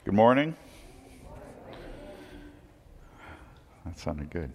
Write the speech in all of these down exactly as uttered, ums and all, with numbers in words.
Good morning. That sounded good.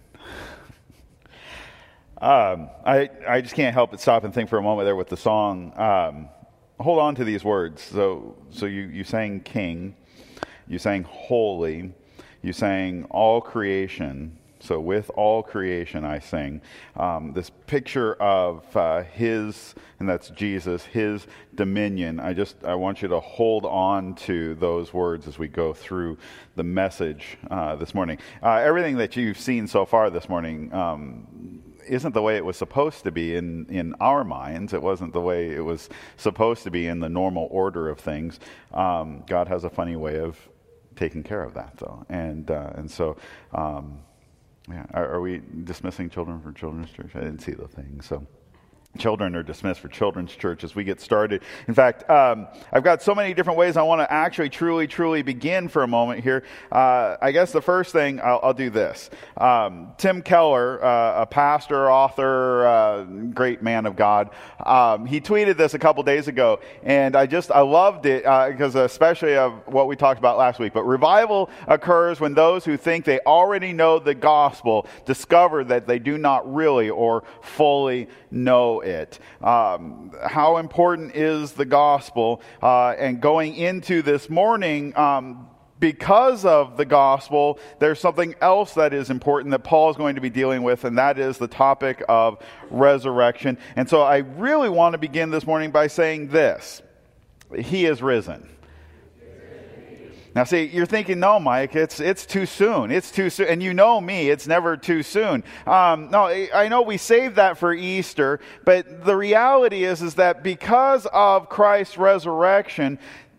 um, I I just can't help but stop and think for a moment there with the song. Um, hold on to these words. So so you you sang King, you sang Holy, you sang All Creation. So with all creation I sing. Um, this picture of uh, his, and that's Jesus, his dominion. I just, I want you to hold on to those words as we go through the message uh, this morning. Uh, everything that you've seen so far this morning um, isn't the way it was supposed to be in, in our minds. It wasn't the way it was supposed to be in the normal order of things. Um, God has a funny way of taking care of that, though. And, uh, and so... Um, Yeah, are, are we dismissing children for children's church? I didn't see the thing, so children are dismissed for children's church as we get started. In fact, um, I've got so many different ways I want to actually truly, truly begin for a moment here. Uh, I guess the first thing, I'll, I'll do this. Um, Tim Keller, uh, a pastor, author, uh, great man of God, um, he tweeted this a couple days ago, and I just, I loved it, uh, because especially of what we talked about last week. But revival occurs when those who think they already know the gospel discover that they do not really or fully know it. Um, how important is the gospel? Uh, and going into this morning, um, because of the gospel, there's something else that is important that Paul is going to be dealing with, and that is the topic of resurrection. And so I really want to begin this morning by saying this: He is risen. Now, see, you're thinking, no, Mike, it's it's too soon. It's too soon. And you know me, it's never too soon. Um, no, I know we saved that for Easter, but the reality is, is that because of Christ's resurrection,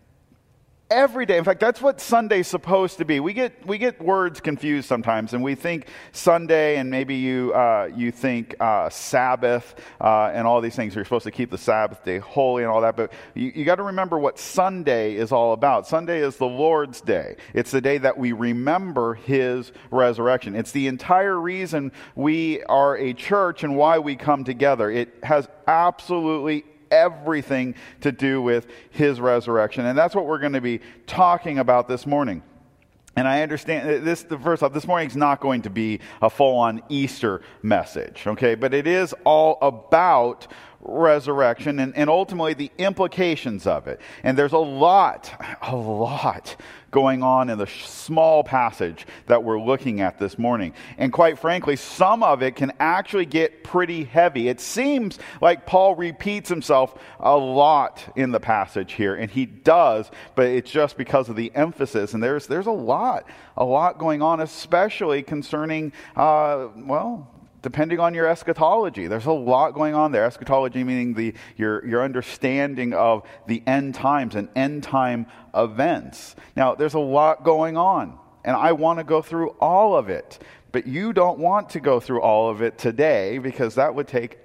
every day, in fact, that's what Sunday's supposed to be. We get we get words confused sometimes, and we think Sunday, and maybe you uh, you think uh, Sabbath uh, and all these things. You're supposed to keep the Sabbath day holy and all that, but you, you got to remember what Sunday is all about. Sunday is the Lord's day. It's the day that we remember His resurrection. It's the entire reason we are a church and why we come together. It has absolutely everything to do with His resurrection. And that's what we're going to be talking about this morning. And I understand this, first off, this morning's not going to be a full-on Easter message, okay? But it is all about resurrection and, and ultimately the implications of it. And there's a lot, a lot going on in the small passage that we're looking at this morning. And quite frankly, some of it can actually get pretty heavy. It seems like Paul repeats himself a lot in the passage here, and he does, but it's just because of the emphasis. And there's there's a lot, a lot going on, especially concerning, uh, well, depending on your eschatology. There's a lot going on there. Eschatology meaning the your your understanding of the end times and end time events. Now, there's a lot going on, and I want to go through all of it. But you don't want to go through all of it today, because that would take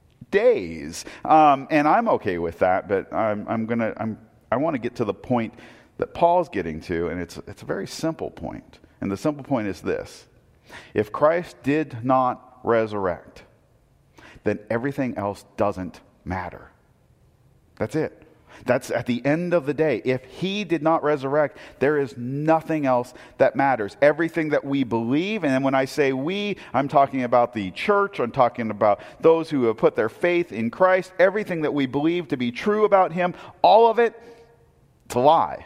days. Um, and I'm okay with that, but I'm I'm gonna I'm I want to get to the point that Paul's getting to, and it's it's a very simple point. And the simple point is this: if Christ did not resurrect, then everything else doesn't matter. That's it. That's at the end of the day. If He did not resurrect, there is nothing else that matters. Everything that we believe, and when I say we, I'm talking about the church, I'm talking about those who have put their faith in Christ, everything that we believe to be true about Him, all of it, it's a lie.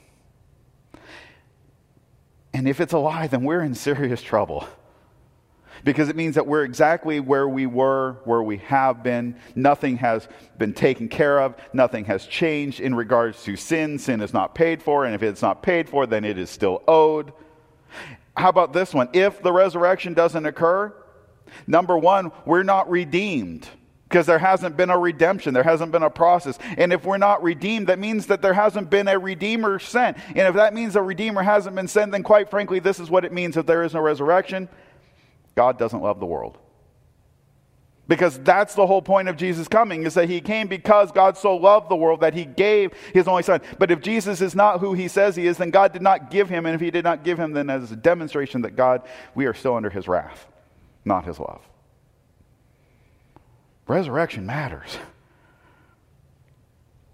And if it's a lie, then we're in serious trouble. Because it means that we're exactly where we were, where we have been. Nothing has been taken care of. Nothing has changed in regards to sin. Sin is not paid for, and if it's not paid for, then it is still owed. How about this one? If the resurrection doesn't occur, number one, we're not redeemed. Because there hasn't been a redemption. There hasn't been a process. And if we're not redeemed, that means that there hasn't been a Redeemer sent. And if that means a Redeemer hasn't been sent, then quite frankly, this is what it means if there is no resurrection. God doesn't love the world. Because that's the whole point of Jesus coming, is that He came because God so loved the world that He gave His only Son. But if Jesus is not who He says He is, then God did not give Him. And if He did not give Him, then that is a demonstration that God, we are still under His wrath, not His love. Resurrection matters.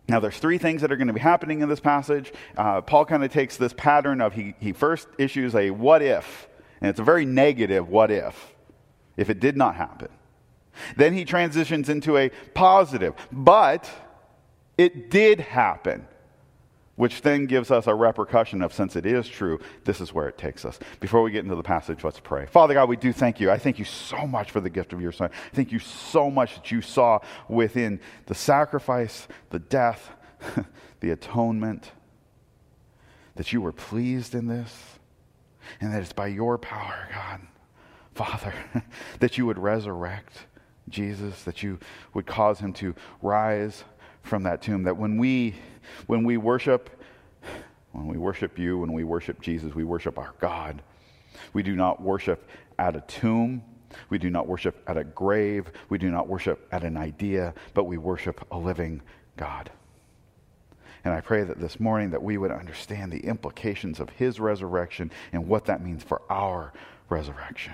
Now, there's three things that are going to be happening in this passage. Uh, Paul kind of takes this pattern of he, he first issues a what if, and it's a very negative what if, if it did not happen. Then he transitions into a positive, but it did happen, which then gives us a repercussion of, since it is true, this is where it takes us. Before we get into the passage, let's pray. Father God, we do thank you. I thank you so much for the gift of your Son. I thank you so much that you saw within the sacrifice, the death, the atonement, that you were pleased in this, and that it's by your power, God, Father, that you would resurrect Jesus, that you would cause him to rise from that tomb, that when we when we worship when we worship you, when we worship Jesus, we worship our God. We do not worship at a tomb, we do not worship at a grave, we do not worship at an idea, but we worship a living God. And I pray that this morning that we would understand the implications of his resurrection and what that means for our resurrection.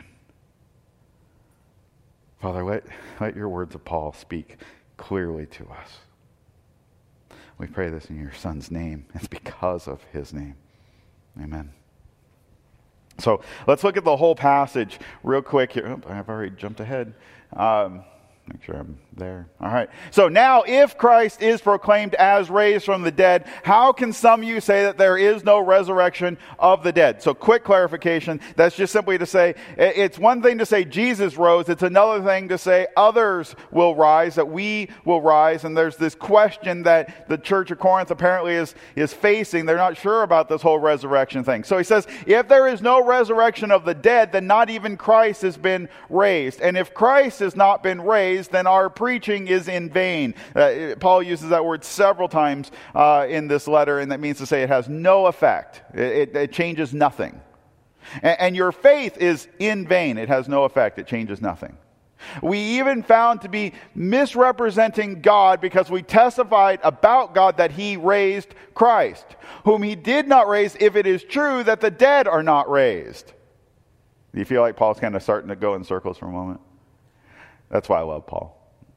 Father, let, let your words of Paul speak clearly to us. We pray this in your Son's name. It's because of his name. Amen. So let's look at the whole passage real quick here. Oh, I've already jumped ahead. Um, make sure I'm there. All right. So now, if Christ is proclaimed as raised from the dead, how can some of you say that there is no resurrection of the dead? So quick clarification. That's just simply to say, it's one thing to say Jesus rose. It's another thing to say others will rise, that we will rise. And there's this question that the church of Corinth apparently is, is facing. They're not sure about this whole resurrection thing. So he says, if there is no resurrection of the dead, then not even Christ has been raised. And if Christ has not been raised, then our preaching is in vain. Uh, Paul uses that word several times uh, in this letter, and that means to say it has no effect. It, it, it changes nothing. And, and your faith is in vain. It has no effect. It changes nothing. We even found to be misrepresenting God because we testified about God that he raised Christ, whom he did not raise, if it is true that the dead are not raised. Do you feel like Paul's kind of starting to go in circles for a moment? That's why I love Paul.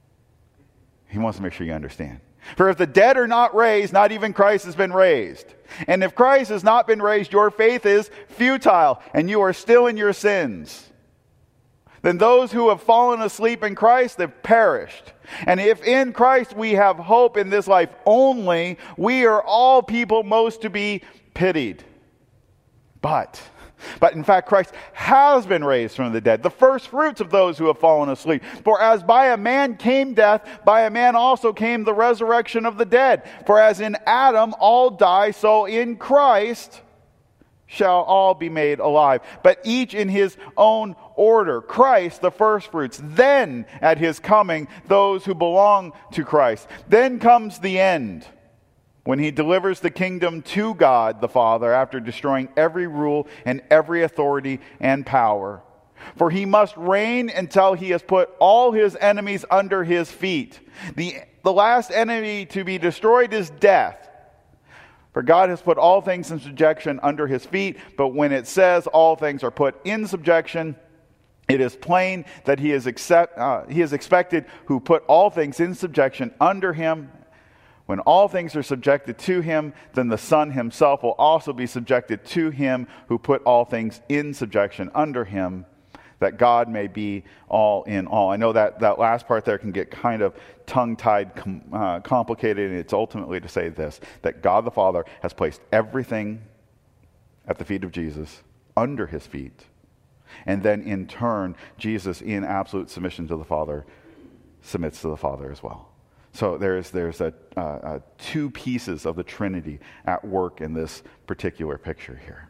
He wants to make sure you understand. For if the dead are not raised, not even Christ has been raised. And if Christ has not been raised, your faith is futile, and you are still in your sins. Then those who have fallen asleep in Christ have perished. And if in Christ we have hope in this life only, we are all people most to be pitied. But... But in fact, Christ has been raised from the dead, the first fruits of those who have fallen asleep. For as by a man came death, by a man also came the resurrection of the dead. For as in Adam all die, so in Christ shall all be made alive. But each in his own order. Christ, the first fruits. Then at his coming, those who belong to Christ. Then comes the end, when he delivers the kingdom to God the Father after destroying every rule and every authority and power. For he must reign until he has put all his enemies under his feet. The, the last enemy to be destroyed is death. For God has put all things in subjection under his feet, but when it says all things are put in subjection, it is plain that he is, accept, uh, he is expected who put all things in subjection under him. When all things are subjected to him, then the Son himself will also be subjected to him who put all things in subjection under him, that God may be all in all. I know that that last part there can get kind of tongue-tied, com, uh, complicated, and it's ultimately to say this, that God the Father has placed everything at the feet of Jesus, under his feet, and then in turn, Jesus, in absolute submission to the Father, submits to the Father as well. So there's there's a, uh, uh, two pieces of the Trinity at work in this particular picture here.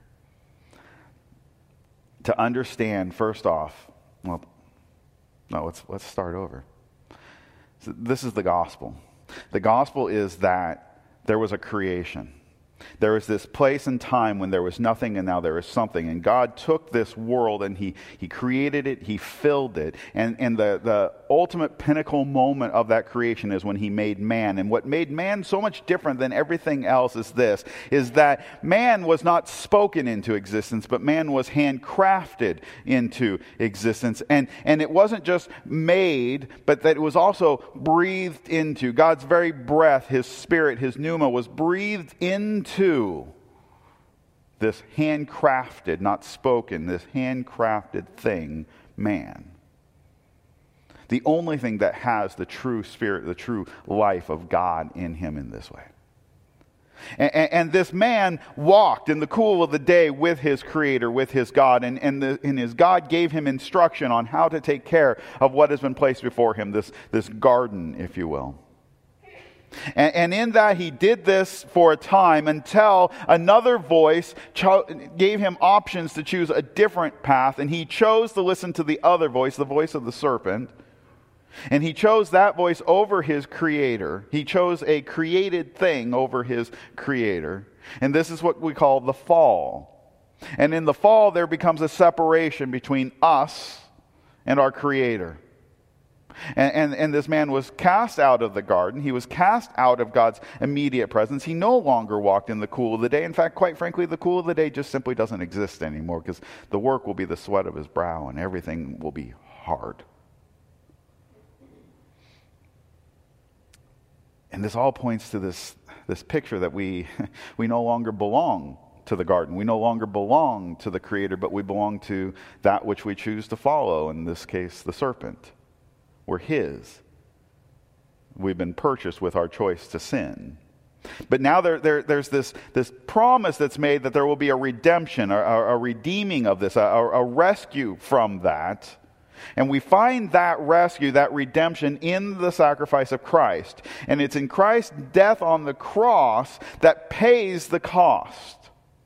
To understand, first off, well, no, let's let's start over. So this is the gospel. The gospel is that there was a creation. There was this place and time when there was nothing and now there is something. And God took this world and he, he created it, he filled it. And, and the, the ultimate pinnacle moment of that creation is when he made man. And what made man so much different than everything else is this, is that man was not spoken into existence, but man was handcrafted into existence. And, and it wasn't just made, but that it was also breathed into. God's very breath, his spirit, his pneuma was breathed into to this handcrafted, not spoken, this handcrafted thing, man. The only thing that has the true spirit, the true life of God in him in this way. And, and, and this man walked in the cool of the day with his Creator, with his God, and, and, the, and his God gave him instruction on how to take care of what has been placed before him, this, this garden, if you will. And, and in that he did this for a time until another voice cho- gave him options to choose a different path, and he chose to listen to the other voice, the voice of the serpent. And he chose that voice over his Creator. He chose a created thing over his Creator. And this is what we call the fall. And in the fall there becomes a separation between us and our Creator. And, and, and this man was cast out of the garden. He was cast out of God's immediate presence. He no longer walked in the cool of the day. In fact, quite frankly, the cool of the day just simply doesn't exist anymore, because the work will be the sweat of his brow and everything will be hard. And this all points to this, this picture that we, we no longer belong to the garden. We no longer belong to the Creator, but we belong to that which we choose to follow, in this case, the serpent. We're his. We've been purchased with our choice to sin. But now there, there, there's this, this promise that's made that there will be a redemption, a, a redeeming of this, a, a rescue from that. And we find that rescue, that redemption, in the sacrifice of Christ. And it's in Christ's death on the cross that pays the cost.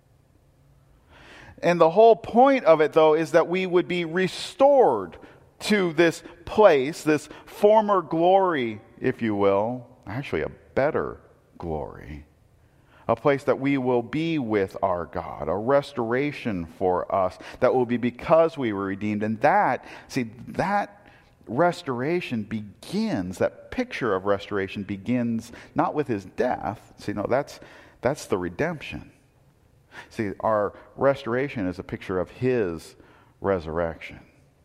And the whole point of it, though, is that we would be restored to this place, this former glory, if you will, actually a better glory, a place that we will be with our God, a restoration for us that will be because we were redeemed. And that, see, that restoration begins, that picture of restoration begins not with his death. See, no, that's, that's the redemption. See, our restoration is a picture of his resurrection.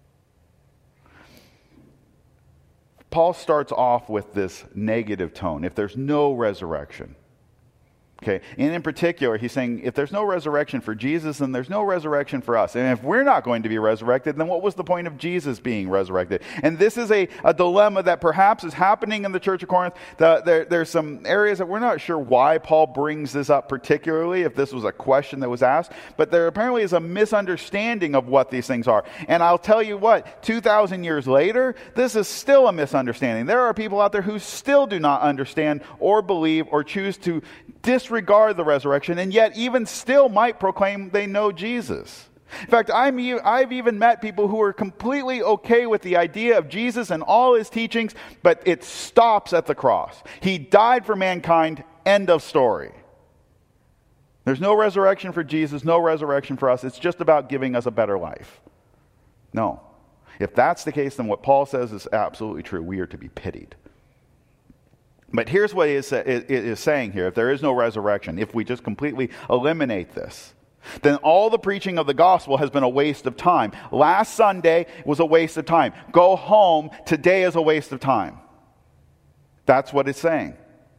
Paul starts off with this negative tone. If there's no resurrection, okay, and in particular, he's saying if there's no resurrection for Jesus, then there's no resurrection for us. And if we're not going to be resurrected, then what was the point of Jesus being resurrected? And this is a, a dilemma that perhaps is happening in the Church of Corinth. The, there, there's some areas that we're not sure why Paul brings this up particularly, if this was a question that was asked, but there apparently is a misunderstanding of what these things are. And I'll tell you what, two thousand years later, this is still a misunderstanding. There are people out there who still do not understand or believe or choose to disregard the resurrection, and yet even still might proclaim they know Jesus. In fact, I'm, I've even met people who are completely okay with the idea of Jesus and all his teachings, but it stops at the cross. He died for mankind, end of story. There's no resurrection for Jesus, no resurrection for us. It's just about giving us a better life. No. If that's the case, then what Paul says is absolutely true. We are to be pitied. But here's what it is, it is saying here. If there is no resurrection, if we just completely eliminate this, then all the preaching of the gospel has been a waste of time. Last Sunday was a waste of time. Go home. Today is a waste of time. That's what it's saying.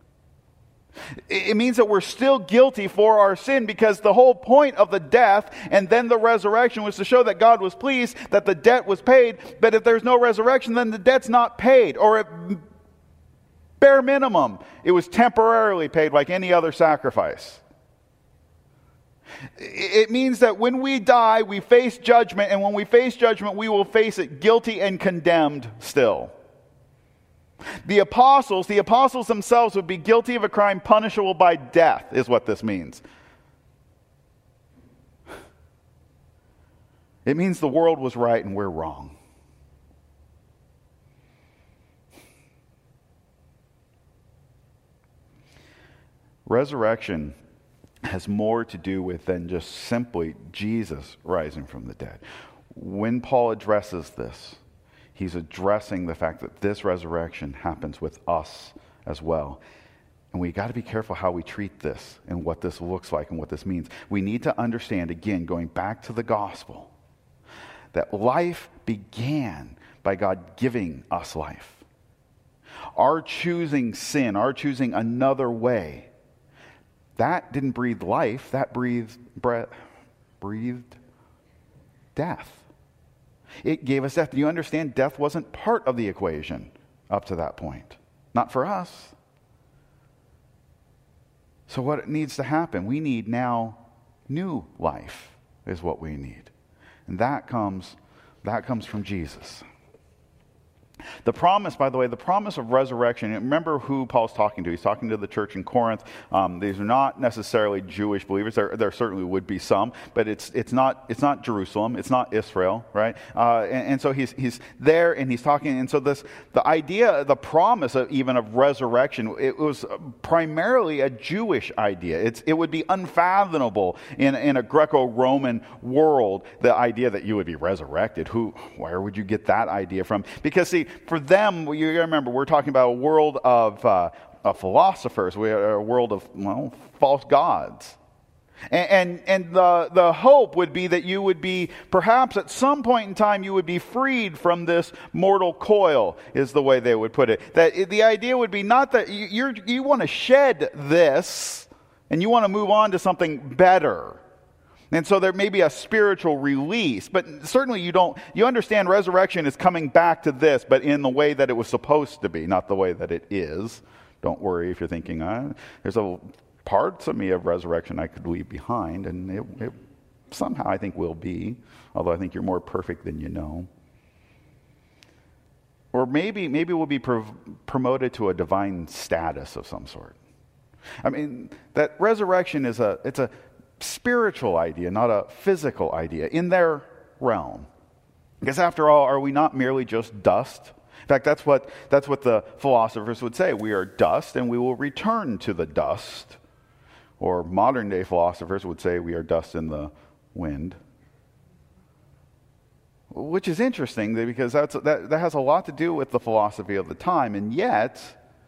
It means that we're still guilty for our sin, because the whole point of the death and then the resurrection was to show that God was pleased, that the debt was paid. But if there's no resurrection, then the debt's not paid. Or it bare minimum, it was temporarily paid like any other sacrifice. It means that when we die, we face judgment, and when we face judgment, we will face it guilty and condemned still. The apostles, the apostles themselves would be guilty of a crime punishable by death, is what this means. It means the world was right and we're wrong. Resurrection has more to do with than just simply Jesus rising from the dead. When Paul addresses this, he's addressing the fact that this resurrection happens with us as well. And we got to be careful how we treat this and what this looks like and what this means. We need to understand, again, going back to the gospel, that life began by God giving us life. Our choosing sin, our choosing another way, that didn't breathe life, that breathed, breath, breathed death. It gave us death. Do you understand? Death wasn't part of the equation up to that point. Not for us. So what needs to happen? We need now new life is what we need. And that comes, that comes from Jesus. The promise, by the way, the promise of resurrection, remember who Paul's talking to. He's talking to the church in Corinth. Um, these are not necessarily Jewish believers. There, there certainly would be some, but it's it's not it's not Jerusalem. It's not Israel, right? Uh, and, and so he's he's there and he's talking. And so this the idea, the promise of even of resurrection, it was primarily a Jewish idea. It's it would be unfathomable in in a Greco-Roman world, the idea that you would be resurrected. Who, where would you get that idea from? Because see, for them, you remember, we're talking about a world of, uh, of philosophers. We're a world of, well, false gods. And, and, and the, the hope would be that you would be, perhaps at some point in time, you would be freed from this mortal coil, is the way they would put it. That it, the idea would be not that you, you're, you want to shed this, and you want to move on to something better. And so there may be a spiritual release, but certainly you don't, you understand resurrection is coming back to this, but in the way that it was supposed to be, not the way that it is. Don't worry if you're thinking, uh, there's a parts of me of resurrection I could leave behind, and it, it somehow I think will be, although I think you're more perfect than you know. Or maybe, maybe we'll be pro- promoted to a divine status of some sort. I mean, that resurrection is a, it's a, spiritual idea, not a physical idea, in their realm. Because after all, are we not merely just dust? In fact, that's what that's what the philosophers would say. We are dust and we will return to the dust. Or modern day philosophers would say we are dust in the wind. Which is interesting because that's, that, that has a lot to do with the philosophy of the time, and yet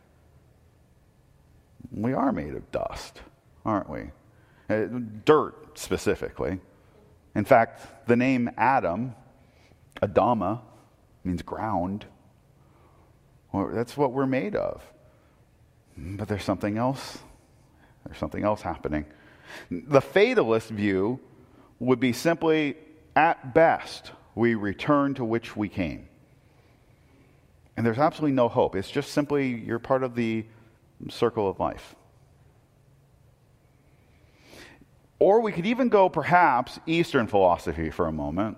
we are made of dust, aren't we? Uh, dirt, specifically. In fact, the name Adam, Adama, means ground. Well, that's what we're made of. But there's something else. There's something else happening. The fatalist view would be simply, at best, we return to which we came. And there's absolutely no hope. It's just simply you're part of the circle of life. Or we could even go, perhaps, Eastern philosophy for a moment.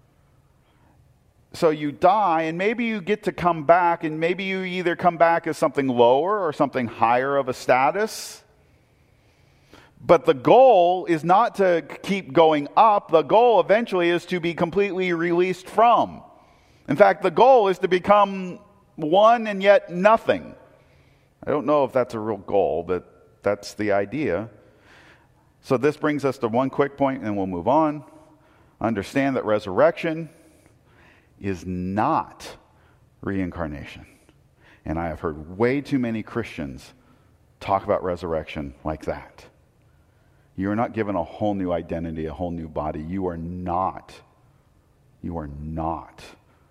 So you die, and maybe you get to come back, and maybe you either come back as something lower or something higher of a status. But the goal is not to keep going up. The goal eventually is to be completely released from. In fact, the goal is to become one and yet nothing. I don't know if that's a real goal, but that's the idea. So this brings us to one quick point, and we'll move on. Understand that resurrection is not reincarnation. And I have heard way too many Christians talk about resurrection like that. You are not given a whole new identity, a whole new body. You are not, you are not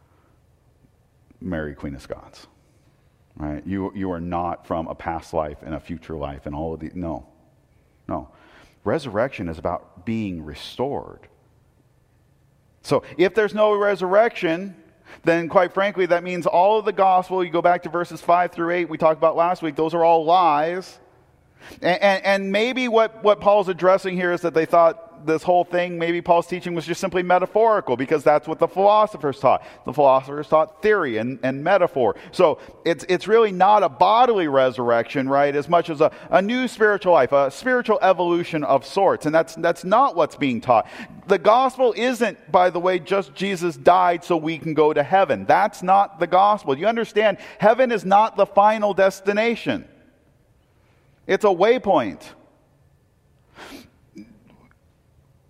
Mary, Queen of Scots. Right? You, you are not from a past life and a future life and all of the, no, no. Resurrection is about being restored. So if there's no resurrection, then quite frankly, that means all of the gospel, you go back to verses five through eight we talked about last week, those are all lies. And, and, and maybe what, what Paul's addressing here is that they thought this whole thing, maybe Paul's teaching was just simply metaphorical, because that's what the philosophers taught. The philosophers taught theory and, and metaphor. So it's it's really not a bodily resurrection, right, as much as a, a new spiritual life, a spiritual evolution of sorts. And that's that's not what's being taught. The gospel isn't, by the way, just Jesus died so we can go to heaven. That's not the gospel. You understand, heaven is not the final destination. It's a waypoint.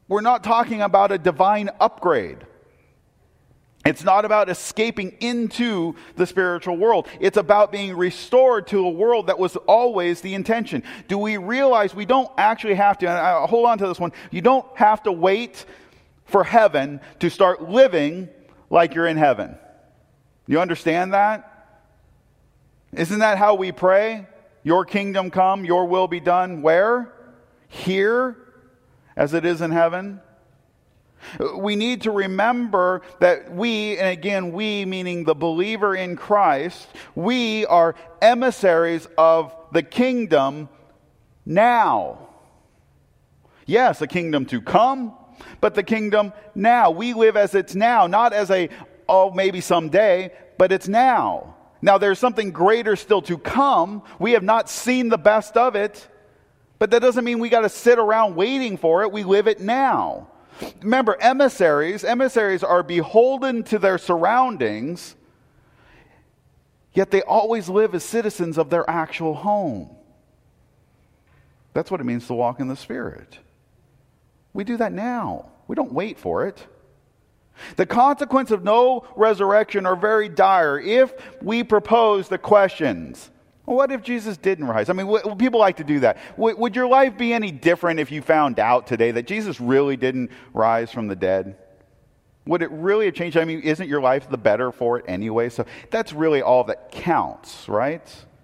we're not talking about a divine upgrade. It's not about escaping into the spiritual world. It's about being restored to a world that was always the intention. Do we realize we don't actually have to, and I, hold on to this one, you don't have to wait for heaven to start living like you're in heaven. You understand that? Isn't that how we pray? Your kingdom come, your will be done. Where? Here, as it is in heaven. We need to remember that we, and again we meaning the believer in Christ, we are emissaries of the kingdom now. Yes, a kingdom to come, but the kingdom now. We live as it's now, not as a, oh, maybe someday, but it's now. Now there's something greater still to come. We have not seen the best of it, but that doesn't mean we got to sit around waiting for it. We live it now. Remember, emissaries, emissaries are beholden to their surroundings, yet they always live as citizens of their actual home. That's what it means to walk in the Spirit. We do that now. We don't wait for it. The consequences of no resurrection are very dire if we propose the questions. Well, what if Jesus didn't rise? I mean, w- people like to do that. W- would your life be any different if you found out today that Jesus really didn't rise from the dead? Would it really have changed? I mean, isn't your life the better for it anyway? So that's really all that counts, right?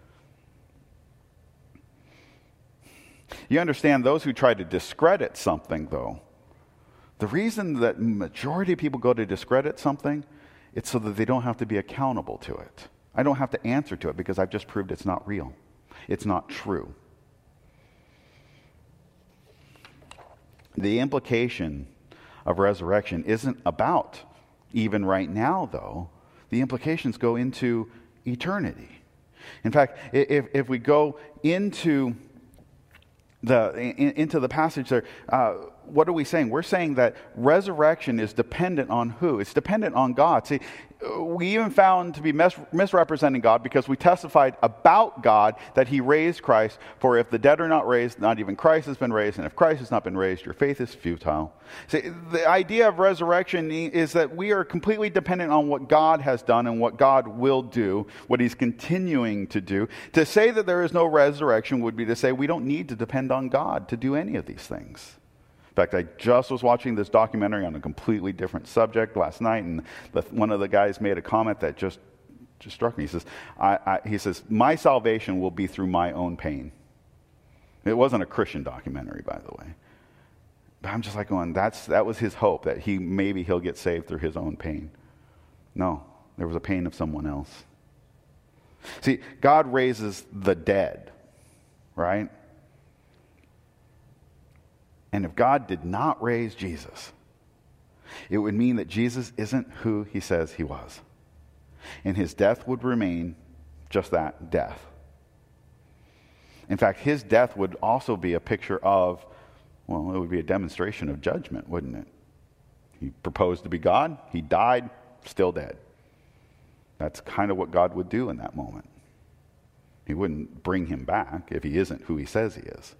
You understand, those who try to discredit something, though, the reason that majority of people go to discredit something, it's so that they don't have to be accountable to it. I don't have to answer to it because I've just proved it's not real. It's not true. The implication of resurrection isn't about even right now, though. The implications go into eternity. In fact, if, if we go into the in, into the passage there, uh, what are we saying? We're saying that resurrection is dependent on who? It's dependent on God. See, we even found to be mis- misrepresenting God because we testified about God that he raised Christ. For if the dead are not raised, not even Christ has been raised. And if Christ has not been raised, your faith is futile. See, the idea of resurrection is that we are completely dependent on what God has done and what God will do, what he's continuing to do. To say that there is no resurrection would be to say we don't need to depend on God to do any of these things. In fact, I just was watching this documentary on a completely different subject last night, and the, one of the guys made a comment that just, just struck me. He says, I, I, he says, my salvation will be through my own pain. It wasn't a Christian documentary, by the way. But I'm just like going, that's, that was his hope, that he maybe he'll get saved through his own pain. No, there was a pain of someone else. See, God raises the dead, right? And if God did not raise Jesus, it would mean that Jesus isn't who he says he was. And his death would remain just that, death. In fact, his death would also be a picture of, well, it would be a demonstration of judgment, wouldn't it? He proposed to be God. He died, still dead. That's kind of what God would do in that moment. He wouldn't bring him back if he isn't who he says he is.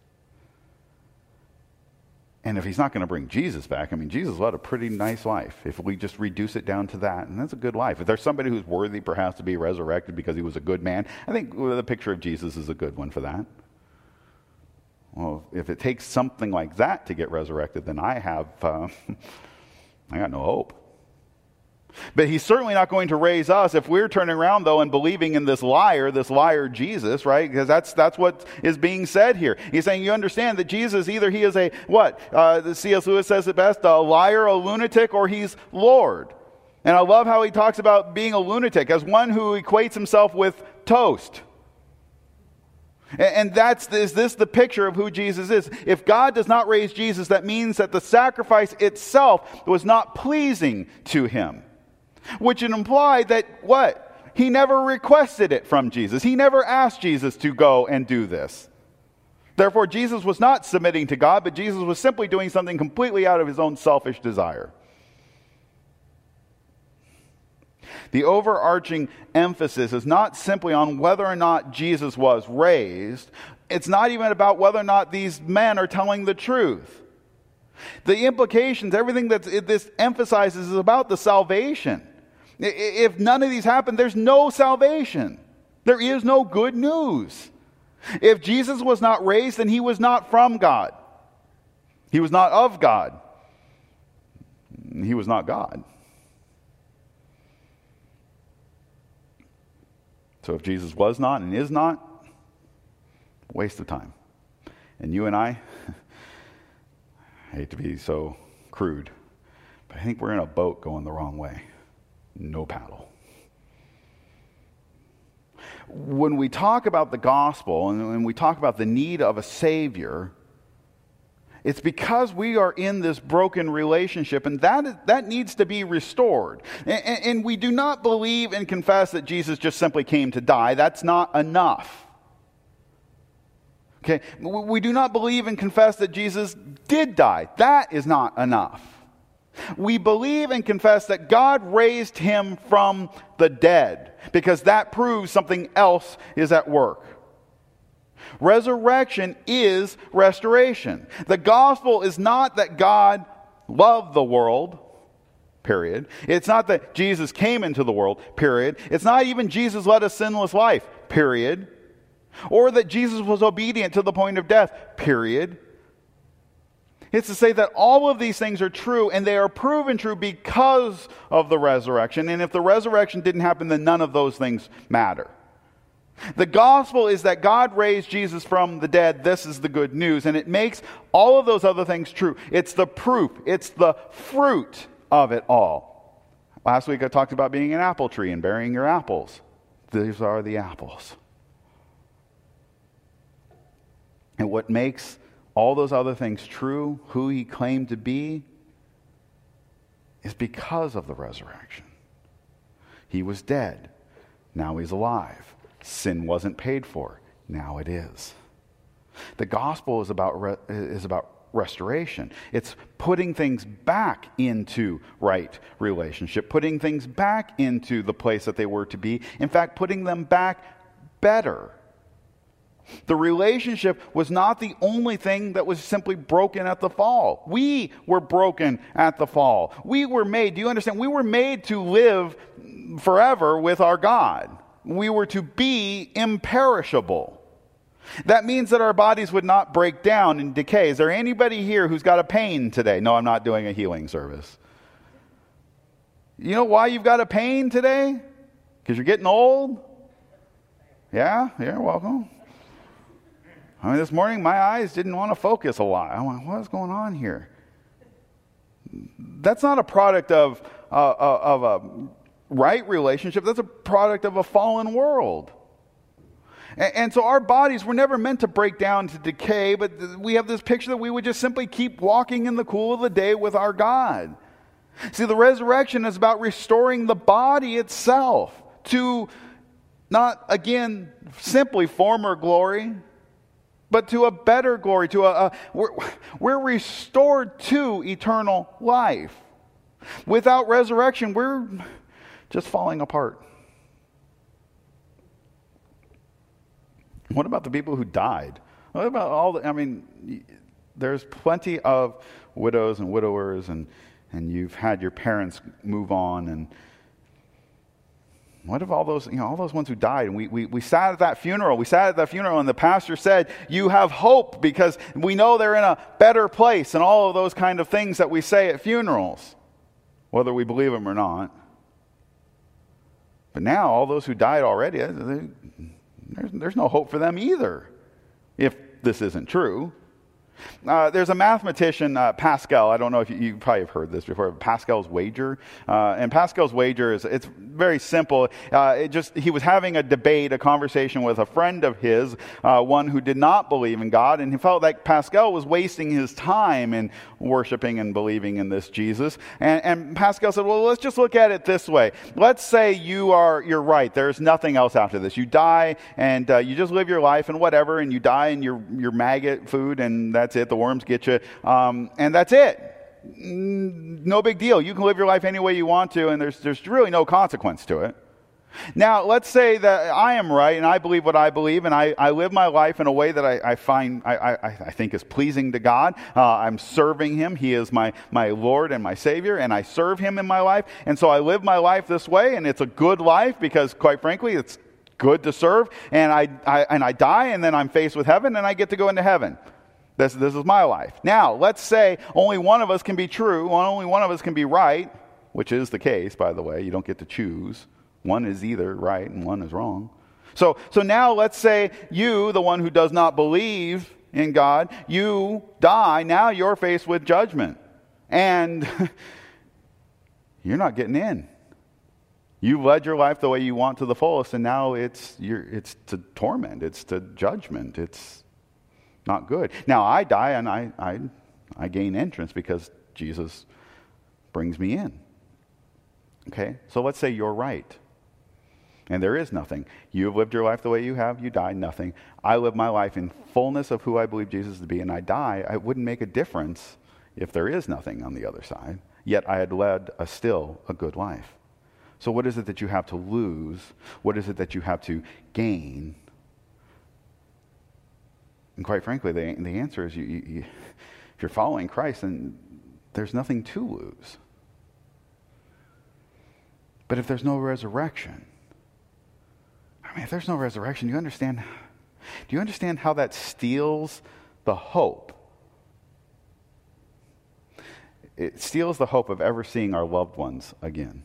And if he's not going to bring Jesus back, I mean, Jesus led a pretty nice life. If we just reduce it down to that, and that's a good life. If there's somebody who's worthy perhaps to be resurrected because he was a good man, I think the picture of Jesus is a good one for that. Well, if it takes something like that to get resurrected, then I have, uh, I got no hope. But he's certainly not going to raise us if we're turning around, though, and believing in this liar, this liar Jesus, right? Because that's that's what is being said here. He's saying, you understand that Jesus, either he is a, what? Uh, C S Lewis says it best, a liar, a lunatic, or he's Lord. And I love how he talks about being a lunatic as one who equates himself with toast. And that's, is this the picture of who Jesus is? If God does not raise Jesus, that means that the sacrifice itself was not pleasing to him. Which would imply that what? He never requested it from Jesus. He never asked Jesus to go and do this. Therefore, Jesus was not submitting to God, but Jesus was simply doing something completely out of his own selfish desire. The overarching emphasis is not simply on whether or not Jesus was raised. It's not even about whether or not these men are telling the truth. The implications, everything that this emphasizes is about the salvation. If none of these happen, there's no salvation. There is no good news. If Jesus was not raised, then he was not from God. He was not of God. He was not God. So if Jesus was not and is not, waste of time. And you and I, I hate to be so crude, but I think we're in a boat going the wrong way. No paddle. When we talk about the gospel and when we talk about the need of a Savior, it's because we are in this broken relationship, and that is, that needs to be restored. And, and we do not believe and confess that Jesus just simply came to die. That's not enough. Okay, we do not believe and confess that Jesus did die. That is not enough. We believe and confess that God raised him from the dead, because that proves something else is at work. Resurrection is restoration. The gospel is not that God loved the world, period. It's not that Jesus came into the world, period. It's not even Jesus led a sinless life, period. Or that Jesus was obedient to the point of death, period. It's to say that all of these things are true, and they are proven true because of the resurrection. And if the resurrection didn't happen, then none of those things matter. The gospel is that God raised Jesus from the dead. This is the good news. And it makes all of those other things true. It's the proof. It's the fruit of it all. Last week I talked about being an apple tree and bearing your apples. These are the apples. And what makes all those other things true, who he claimed to be, is because of the resurrection. He was dead. Now he's alive. Sin wasn't paid for. Now it is. The gospel is about re- is about restoration. It's putting things back into right relationship, putting things back into the place that they were to be. In fact, putting them back better. The relationship was not the only thing that was simply broken at the fall. We were broken at the fall. We were made, do you understand? We were made to live forever with our God. We were to be imperishable. That means that our bodies would not break down and decay. Is there anybody here who's got a pain today? No, I'm not doing a healing service. You know why you've got a pain today? Because you're getting old? Yeah? You're welcome. I mean, this morning my eyes didn't want to focus a lot. I went, what's going on here? That's not a product of, uh, of a right relationship. That's a product of a fallen world. And, and so our bodies were never meant to break down to decay, but th- we have this picture that we would just simply keep walking in the cool of the day with our God. See, the resurrection is about restoring the body itself to not, again, simply former glory, but to a better glory, to a, a we're, we're restored to eternal life. Without resurrection, we're just falling apart. What about the people who died? What about all the, I mean, there's plenty of widows and widowers, and, and you've had your parents move on, and what of all those, you know, all those ones who died? And we, we, we sat at that funeral. We sat at that funeral and the pastor said, you have hope because we know they're in a better place, and all of those kind of things that we say at funerals, whether we believe them or not. But now all those who died already, they, there's, there's no hope for them either, if this isn't true. Uh, there's a mathematician, uh, Pascal. I don't know if you, you probably have heard this before. Pascal's wager, uh, and Pascal's wager is it's very simple. Uh, it just he was having a debate, a conversation with a friend of his, uh, one who did not believe in God, and he felt like Pascal was wasting his time in worshiping and believing in this Jesus. And, and Pascal said, "Well, let's just look at it this way. Let's say you are you're right. There's nothing else after this. You die, and uh, you just live your life and whatever, and you die, and you're you're maggot food, and that." That's it. The worms get you. Um, and that's it. No big deal. You can live your life any way you want to, and there's there's really no consequence to it. Now, let's say that I am right and I believe what I believe, and I, I live my life in a way that I, I find, I, I, I think is pleasing to God. Uh, I'm serving Him. He is my, my Lord and my Savior, and I serve Him in my life. And so I live my life this way, and it's a good life because, quite frankly, it's good to serve. And I, I, and I die, and then I'm faced with heaven, and I get to go into heaven. This, this is my life. Now, let's say only one of us can be true, only one of us can be right, which is the case, by the way. You don't get to choose. One is either right and one is wrong. So, so now let's say you, the one who does not believe in God, you die. Now you're faced with judgment. And you're not getting in. You led your life the way you want to the fullest, and now it's you're, it's to torment. It's to judgment. It's not good. Now I die and I, I, I gain entrance because Jesus brings me in. Okay? So let's say you're right. And there is nothing. You have lived your life the way you have. You die, nothing. I live my life in fullness of who I believe Jesus to be, and I die. It wouldn't make a difference if there is nothing on the other side. Yet I had led a still a good life. So what is it that you have to lose? What is it that you have to gain? And quite frankly, the, the answer is you, you, you, if you're following Christ, then there's nothing to lose. But if there's no resurrection, I mean, if there's no resurrection, do you understand? Do you understand how that steals the hope? It steals the hope of ever seeing our loved ones again.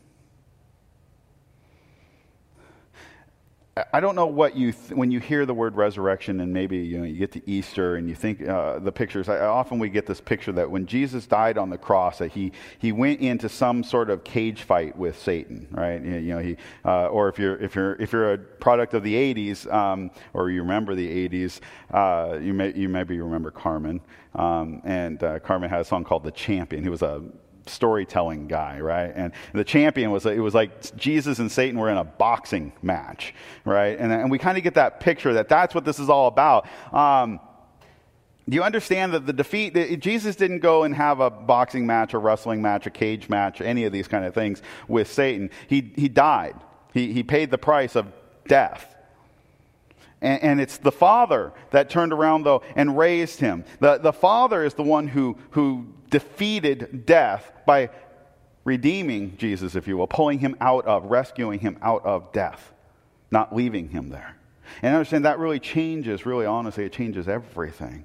I don't know what you, th- when you hear the word resurrection, and maybe you know you get to Easter and you think uh, the pictures. I, often we get this picture that when Jesus died on the cross, that he he went into some sort of cage fight with Satan, right? You, you know, he uh, or if you're if you're if you're a product of the eighties, um, or you remember the eighties, uh, you may you maybe remember Carmen, um, and uh, Carmen had a song called "The Champion." He was a storytelling guy, right? And the champion was, it was like Jesus and Satan were in a boxing match, right? And, and we kind of get that picture that that's what this is all about. Um, do you understand that the defeat, that Jesus didn't go and have a boxing match, a wrestling match, a cage match, any of these kind of things with Satan. He, he died. He, he paid the price of death. And, and it's the Father that turned around, though, and raised him. The, the Father is the one who, who defeated death by redeeming Jesus, if you will, pulling him out of, rescuing him out of death, not leaving him there. And understand that really changes, really honestly, it changes everything.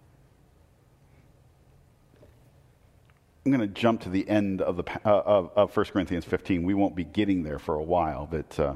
I'm going to jump to the end of the uh, of, of First Corinthians fifteen. We won't be getting there for a while, but uh,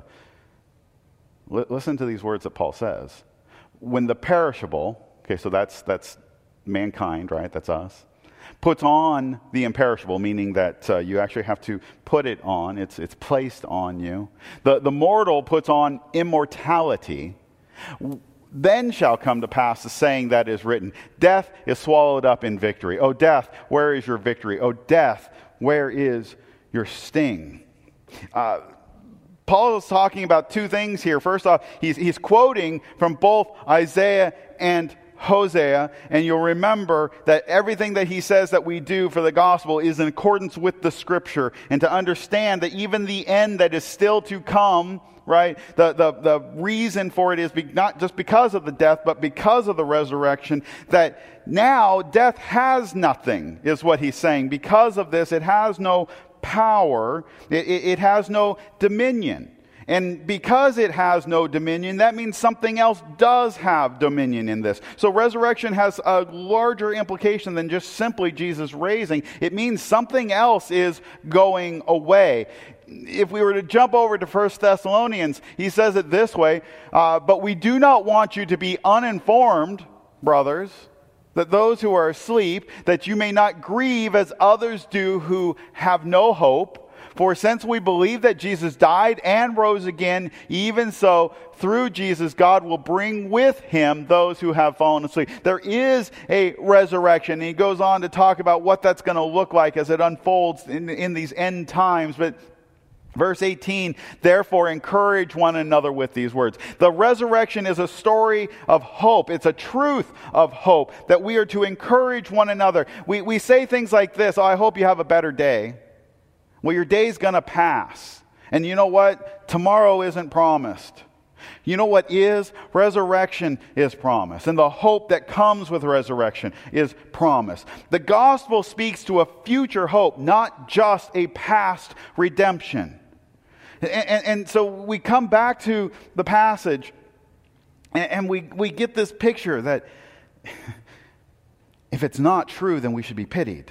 li- listen to these words that Paul says. When the perishable, okay, so that's that's mankind, right? That's us. Puts on the imperishable, meaning that uh, you actually have to put it on. It's it's placed on you. The, the mortal puts on immortality. Then shall come to pass the saying that is written, death is swallowed up in victory. O death, where is your victory? O death, where is your sting? Uh, Paul is talking about two things here. First off, he's, he's quoting from both Isaiah and Hosea, and you'll remember that everything that he says that we do for the gospel is in accordance with the scripture, and to understand that even the end that is still to come, right, the, the, the reason for it is be, not just because of the death, but because of the resurrection, that now death has nothing, is what he's saying. Because of this, it has no power, it, it, it has no dominion. And because it has no dominion, that means something else does have dominion in this. So resurrection has a larger implication than just simply Jesus raising. It means something else is going away. If we were to jump over to First Thessalonians, he says it this way, uh, but we do not want you to be uninformed, brothers, that those who are asleep, that you may not grieve as others do who have no hope. For since we believe that Jesus died and rose again, even so, through Jesus, God will bring with him those who have fallen asleep. There is a resurrection. And he goes on to talk about what that's going to look like as it unfolds in, in these end times. But verse eighteen, therefore encourage one another with these words. The resurrection is a story of hope. It's a truth of hope that we are to encourage one another. We, we say things like this, oh, I hope you have a better day. Well, your day's going to pass. And you know what? Tomorrow isn't promised. You know what is? Resurrection is promised. And the hope that comes with resurrection is promised. The gospel speaks to a future hope, not just a past redemption. And, and, and so we come back to the passage and, and we, we get this picture that if it's not true, then we should be pitied.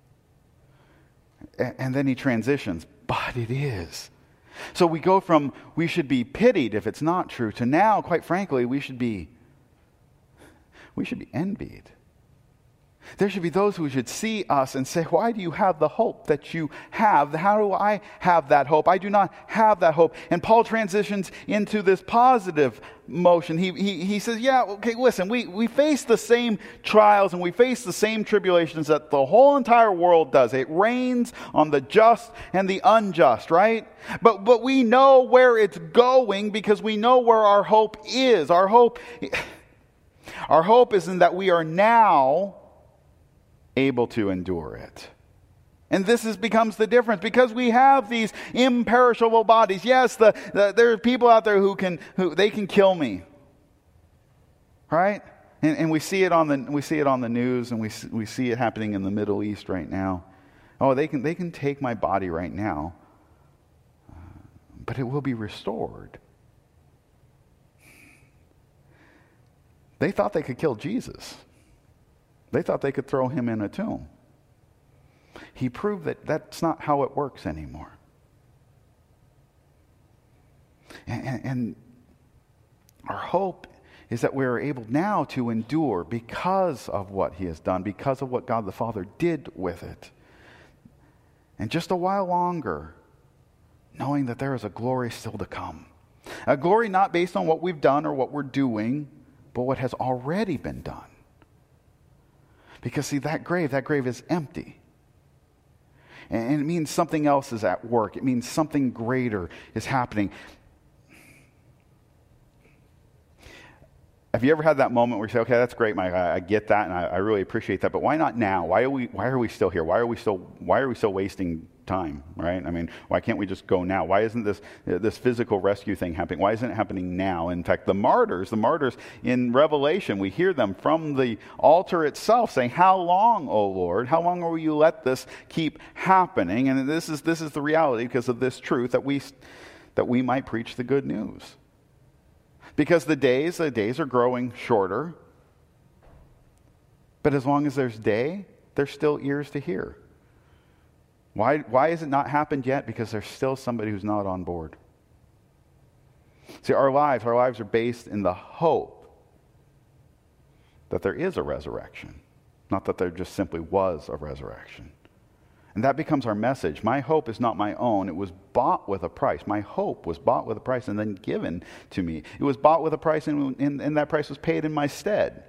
And, and then he transitions, but it is. So we go from we should be pitied if it's not true to now, quite frankly, we should be we should be envied. There should be those who should see us and say, why do you have the hope that you have? How do I have that hope? I do not have that hope. And Paul transitions into this positive motion. He, he, he says, yeah, okay, listen, we, we face the same trials and we face the same tribulations that the whole entire world does. It rains on the just and the unjust, right? But, but we know where it's going because we know where our hope is. Our hope, our hope is in that we are now able to endure it. And this is, becomes the difference because we have these imperishable bodies. Yes, the, the, there are people out there who can, who they can kill me, right? And, and we see it on the we see it on the news, and we we see it happening in the Middle East right now. Oh, they can they can take my body right now, uh, but it will be restored. They thought they could kill Jesus. They thought they could throw him in a tomb. He proved that that's not how it works anymore. And, and, and our hope is that we're able now to endure because of what he has done, because of what God the Father did with it. And just a while longer, knowing that there is a glory still to come. A glory not based on what we've done or what we're doing, but what has already been done. Because see, that grave, that grave is empty. And it means something else is at work. It means something greater is happening. Have you ever had that moment where you say, okay, that's great, Mike, I, I get that and I, I really appreciate that, but why not now? Why are we why are we still here? Why are we still why are we still wasting time, right? I mean, why can't we just go now? Why isn't this this physical rescue thing happening? Why isn't it happening now? In fact, the martyrs, the martyrs in Revelation, we hear them from the altar itself saying, how long, O Lord? How long will you let this keep happening? And this is this is the reality because of this truth that we that we might preach the good news. Because the days, the days are growing shorter. But as long as there's day, there's still ears to hear. Why, why has it not happened yet? Because there's still somebody who's not on board. See, our lives, our lives are based in the hope that there is a resurrection. Not that there just simply was a resurrection. And that becomes our message. My hope is not my own. It was bought with a price. My hope was bought with a price and then given to me. It was bought with a price and, and, and that price was paid in my stead.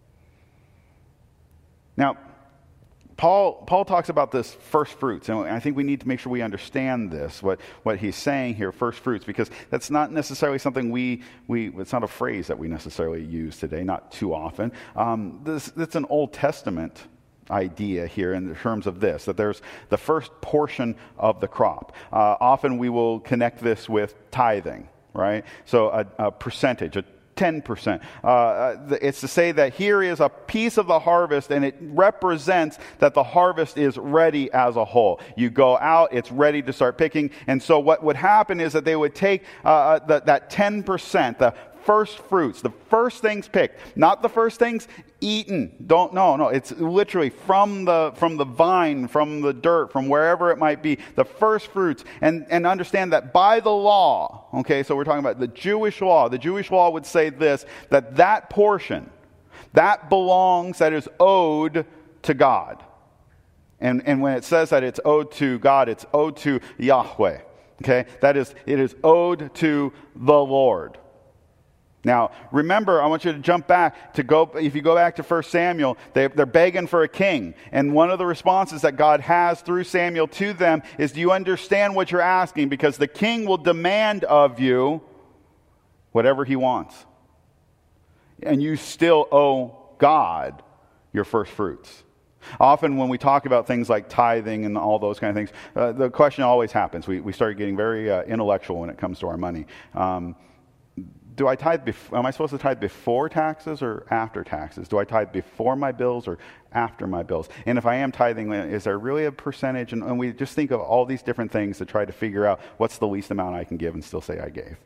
Now, Paul Paul talks about this first fruits, and I think we need to make sure we understand this, what, what he's saying here, first fruits, because that's not necessarily something we, we it's not a phrase that we necessarily use today, not too often. Um, this It's an Old Testament idea here in terms of this, that there's the first portion of the crop. Uh, often we will connect this with tithing, right? So a, a percentage, a ten percent. Uh, it's to say that here is a piece of the harvest and it represents that the harvest is ready as a whole. You go out, it's ready to start picking. And so what would happen is that they would take uh, the, that ten percent, the first fruits, the first things picked, not the first things eaten. Don't no, no. It's literally from the from the vine, from the dirt, from wherever it might be, the first fruits. And and understand that by the law, okay, so we're talking about the Jewish law. The Jewish law would say this, that that portion, that belongs, that is owed to God. And and when it says that it's owed to God, it's owed to Yahweh. Okay? That is, it is owed to the Lord. Now, remember, I want you to jump back to go, if you go back to First Samuel, they, they're begging for a king. And one of the responses that God has through Samuel to them is, do you understand what you're asking? Because the king will demand of you whatever he wants. And you still owe God your first fruits. Often when we talk about things like tithing and all those kind of things, uh, the question always happens. We, we start getting very uh, intellectual when it comes to our money. Um, do I tithe, bef- am I supposed to tithe before taxes or after taxes? Do I tithe before my bills or after my bills? And if I am tithing, is there really a percentage? And, and we just think of all these different things to try to figure out what's the least amount I can give and still say I gave.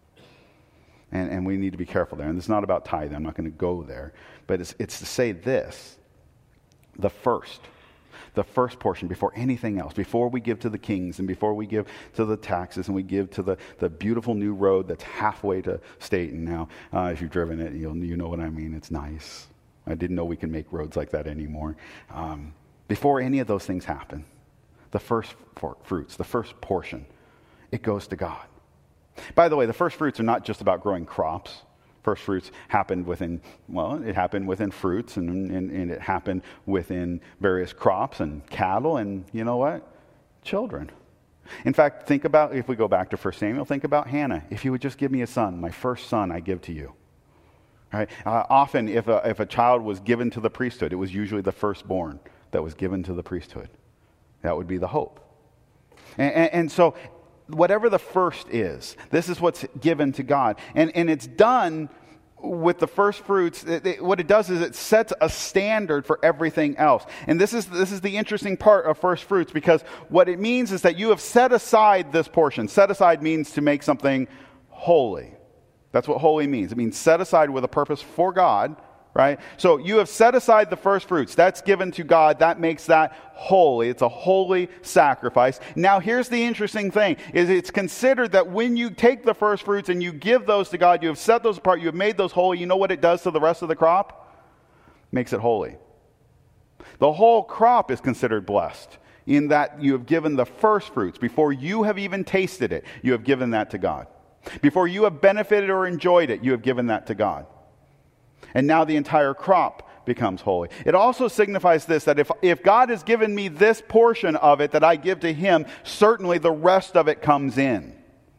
And, and we need to be careful there. And it's not about tithing. I'm not going to go there. But it's, it's to say this. The first, the first portion before anything else, before we give to the kings and before we give to the taxes and we give to the, the beautiful new road that's halfway to Staten now. Uh, if you've driven it, you'll, you know what I mean. It's nice. I didn't know we could make roads like that anymore. Um, before any of those things happen, the first for, fruits, the first portion, it goes to God. By the way, the first fruits are not just about growing crops. First fruits happened within, well, it happened within fruits, and, and, and it happened within various crops and cattle, and you know what? Children. In fact, think about, if we go back to First Samuel, think about Hannah. If you would just give me a son, my first son I give to you. Right? Uh, often, if a, if a child was given to the priesthood, it was usually the firstborn that was given to the priesthood. That would be the hope. And, and, and so, whatever the first is, this is what's given to God. And, and it's done with the first fruits. It, it, what it does is it sets a standard for everything else. And this is, this is the interesting part of first fruits, because what it means is that you have set aside this portion. Set aside means to make something holy. That's what holy means. It means set aside with a purpose for God. Right? So you have set aside the first fruits. That's given to God. That makes that holy. It's a holy sacrifice. Now here's the interesting thing, is it's considered that when you take the first fruits and you give those to God, you have set those apart, you have made those holy, you know what it does to the rest of the crop? Makes it holy. The whole crop is considered blessed in that you have given the first fruits. Before you have even tasted it, you have given that to God. Before you have benefited or enjoyed it, you have given that to God. And now the entire crop becomes holy. It also signifies this, that if, if God has given me this portion of it that I give to Him, certainly the rest of it comes in.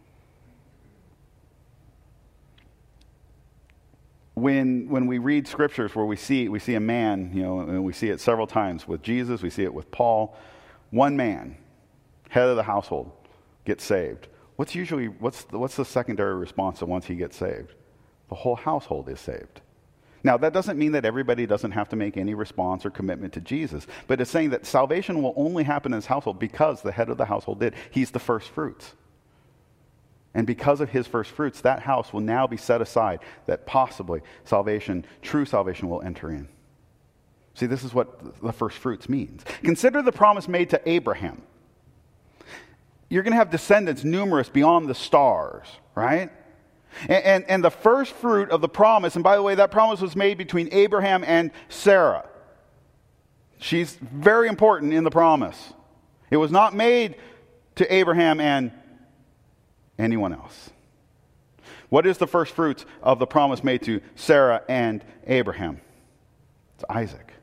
When, when we read scriptures where we see, we see a man, you know, and we see it several times with Jesus, we see it with Paul, one man, head of the household, gets saved. What's usually, what's the, what's the secondary response once he gets saved? The whole household is saved. Now, that doesn't mean that everybody doesn't have to make any response or commitment to Jesus, but it's saying that salvation will only happen in his household because the head of the household did. He's the first fruits. And because of his first fruits, that house will now be set aside, that possibly salvation, true salvation, will enter in. See, this is what the first fruits means. Consider the promise made to Abraham. You're going to have descendants numerous beyond the stars, right? And, and, and the first fruit of the promise, and by the way, that promise was made between Abraham and Sarah. She's very important in the promise. It was not made to Abraham and anyone else. What is the first fruits of the promise made to Sarah and Abraham? It's Isaac.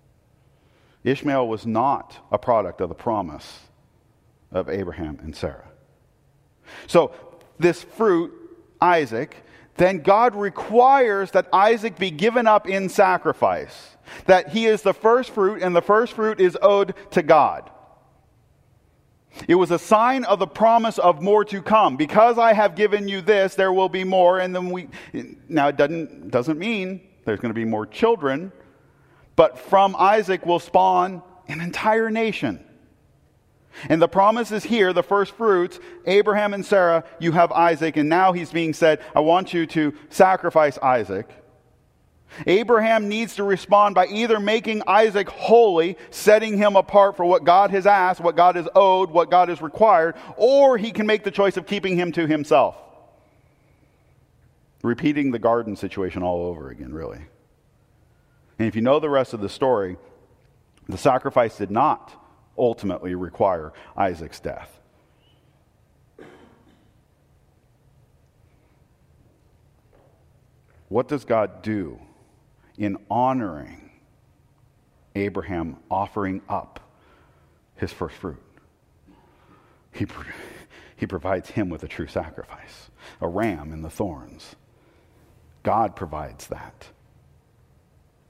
Ishmael was not a product of the promise of Abraham and Sarah. So this fruit, Isaac, then God requires that Isaac be given up in sacrifice. That he is the first fruit, and the first fruit is owed to God. It was a sign of the promise of more to come. Because I have given you this, there will be more. And then we now it doesn't doesn't mean there's going to be more children, but from Isaac will spawn an entire nation. And the promise is here, the first fruits, Abraham and Sarah, you have Isaac, and now he's being said, I want you to sacrifice Isaac. Abraham needs to respond by either making Isaac holy, setting him apart for what God has asked, what God has owed, what God has required, or he can make the choice of keeping him to himself. Repeating the garden situation all over again, really. And if you know the rest of the story, the sacrifice did not ultimately require Isaac's death. What does God do in honoring Abraham offering up his first fruit? He, he provides him with a true sacrifice, a ram in the thorns. God provides that.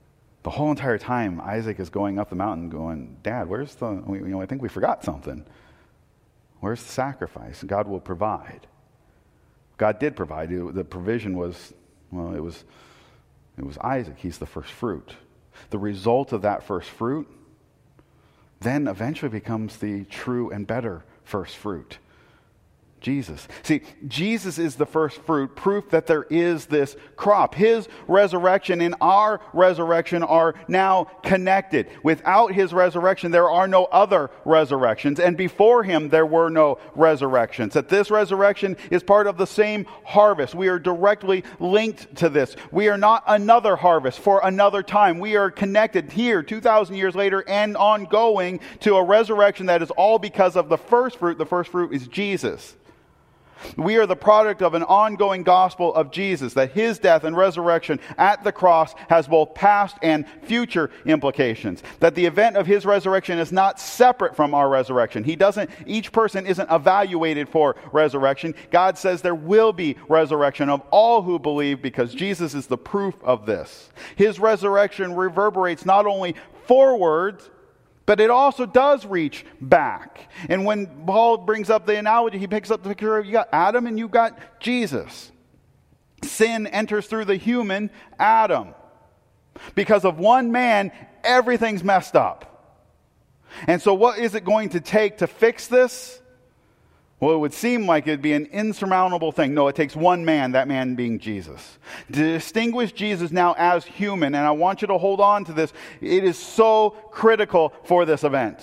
The whole entire time, Isaac is going up the mountain going, Dad, where's the, you know, I think we forgot something. Where's the sacrifice? God will provide. God did provide. The provision was, well, it was, it was Isaac. He's the first fruit. The result of that first fruit then eventually becomes the true and better first fruit. Jesus. See, Jesus is the first fruit, proof that there is this crop. His resurrection and our resurrection are now connected. Without his resurrection, there are no other resurrections. And before him, there were no resurrections. That this resurrection is part of the same harvest. We are directly linked to this. We are not another harvest for another time. We are connected here two thousand years later and ongoing to a resurrection that is all because of the first fruit. The first fruit is Jesus. We are the product of an ongoing gospel of Jesus, that his death and resurrection at the cross has both past and future implications. That the event of his resurrection is not separate from our resurrection. He doesn't, each person isn't evaluated for resurrection. God says there will be resurrection of all who believe because Jesus is the proof of this. His resurrection reverberates not only forward, but it also does reach back. And when Paul brings up the analogy, he picks up the picture of you got Adam and you got Jesus. Sin enters through the human Adam. Because of one man, everything's messed up. And so what is it going to take to fix this? Well, it would seem like it'd be an insurmountable thing. No, it takes one man, that man being Jesus. To distinguish Jesus now as human, and I want you to hold on to this, it is so critical for this event.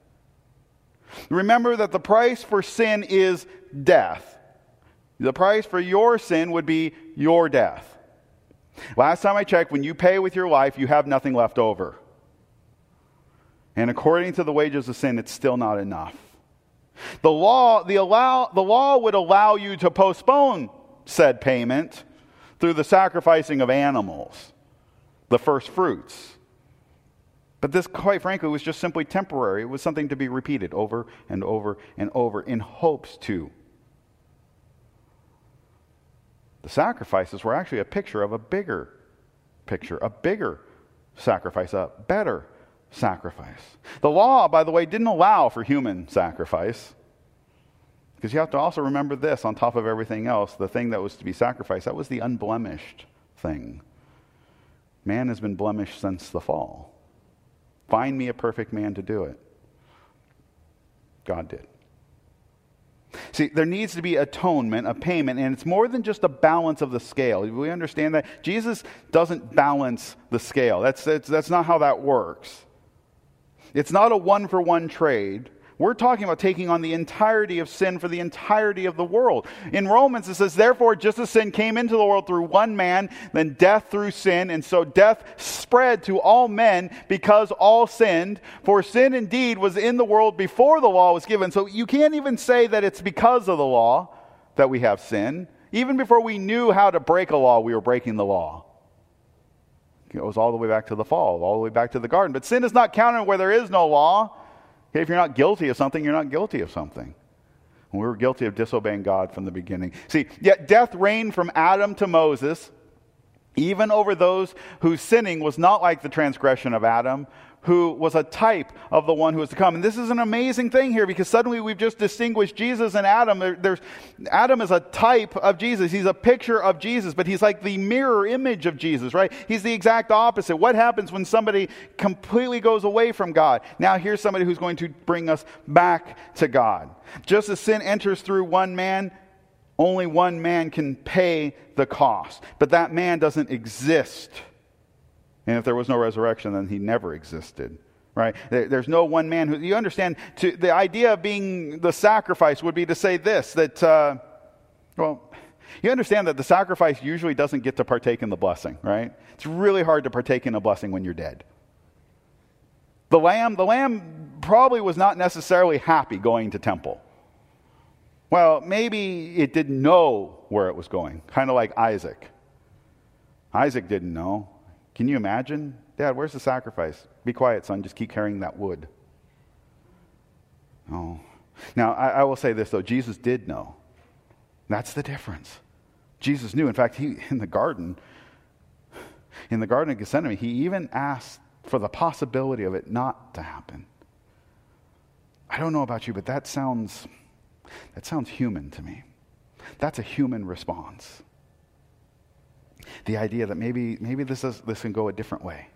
Remember that the price for sin is death. The price for your sin would be your death. Last time I checked, when you pay with your life, you have nothing left over. And according to the wages of sin, it's still not enough. The law, the allow, the law would allow you to postpone said payment through the sacrificing of animals, the first fruits. But this, quite frankly, was just simply temporary. It was something to be repeated over and over and over in hopes to. The sacrifices were actually a picture of a bigger picture, a bigger sacrifice, a better sacrifice. The law, by the way, didn't allow for human sacrifice. Because you have to also remember this on top of everything else, the thing that was to be sacrificed, that was the unblemished thing. Man has been blemished since the fall. Find me a perfect man to do it. God did. See, there needs to be atonement, a payment, and it's more than just a balance of the scale. We understand that Jesus doesn't balance the scale. That's, that's, that's not how that works. It's not a one-for-one trade. We're talking about taking on the entirety of sin for the entirety of the world. In Romans, it says, therefore, just as sin came into the world through one man, then death through sin, and so death spread to all men because all sinned. For sin indeed was in the world before the law was given. So you can't even say that it's because of the law that we have sin. Even before we knew how to break a law, we were breaking the law. It goes all the way back to the fall, all the way back to the garden. But sin is not counted where there is no law. Okay, if you're not guilty of something, you're not guilty of something. And we were guilty of disobeying God from the beginning. See, yet death reigned from Adam to Moses, even over those whose sinning was not like the transgression of Adam, who was a type of the one who was to come. And this is an amazing thing here, because suddenly we've just distinguished Jesus and Adam. There, there's Adam is a type of Jesus. He's a picture of Jesus, but he's like the mirror image of Jesus, right? He's the exact opposite. What happens when somebody completely goes away from God? Now here's somebody who's going to bring us back to God. Just as sin enters through one man, only one man can pay the cost. But that man doesn't exist. And if there was no resurrection, then he never existed, right? There's no one man who, you understand, to, the idea of being the sacrifice would be to say this, that, uh, well, you understand that the sacrifice usually doesn't get to partake in the blessing, right? It's really hard to partake in a blessing when you're dead. The lamb, the lamb probably was not necessarily happy going to temple. Well, maybe it didn't know where it was going, kind of like Isaac. Isaac didn't know. Can you imagine? Dad, where's the sacrifice? Be quiet, son. Just keep carrying that wood. Oh. Now, I, I will say this, though. Jesus did know. That's the difference. Jesus knew. In fact, he in the garden, In the Garden of Gethsemane, he even asked for the possibility of it not to happen. I don't know about you, but that sounds that sounds human to me. That's a human response. The idea that maybe maybe this is, this can go a different way.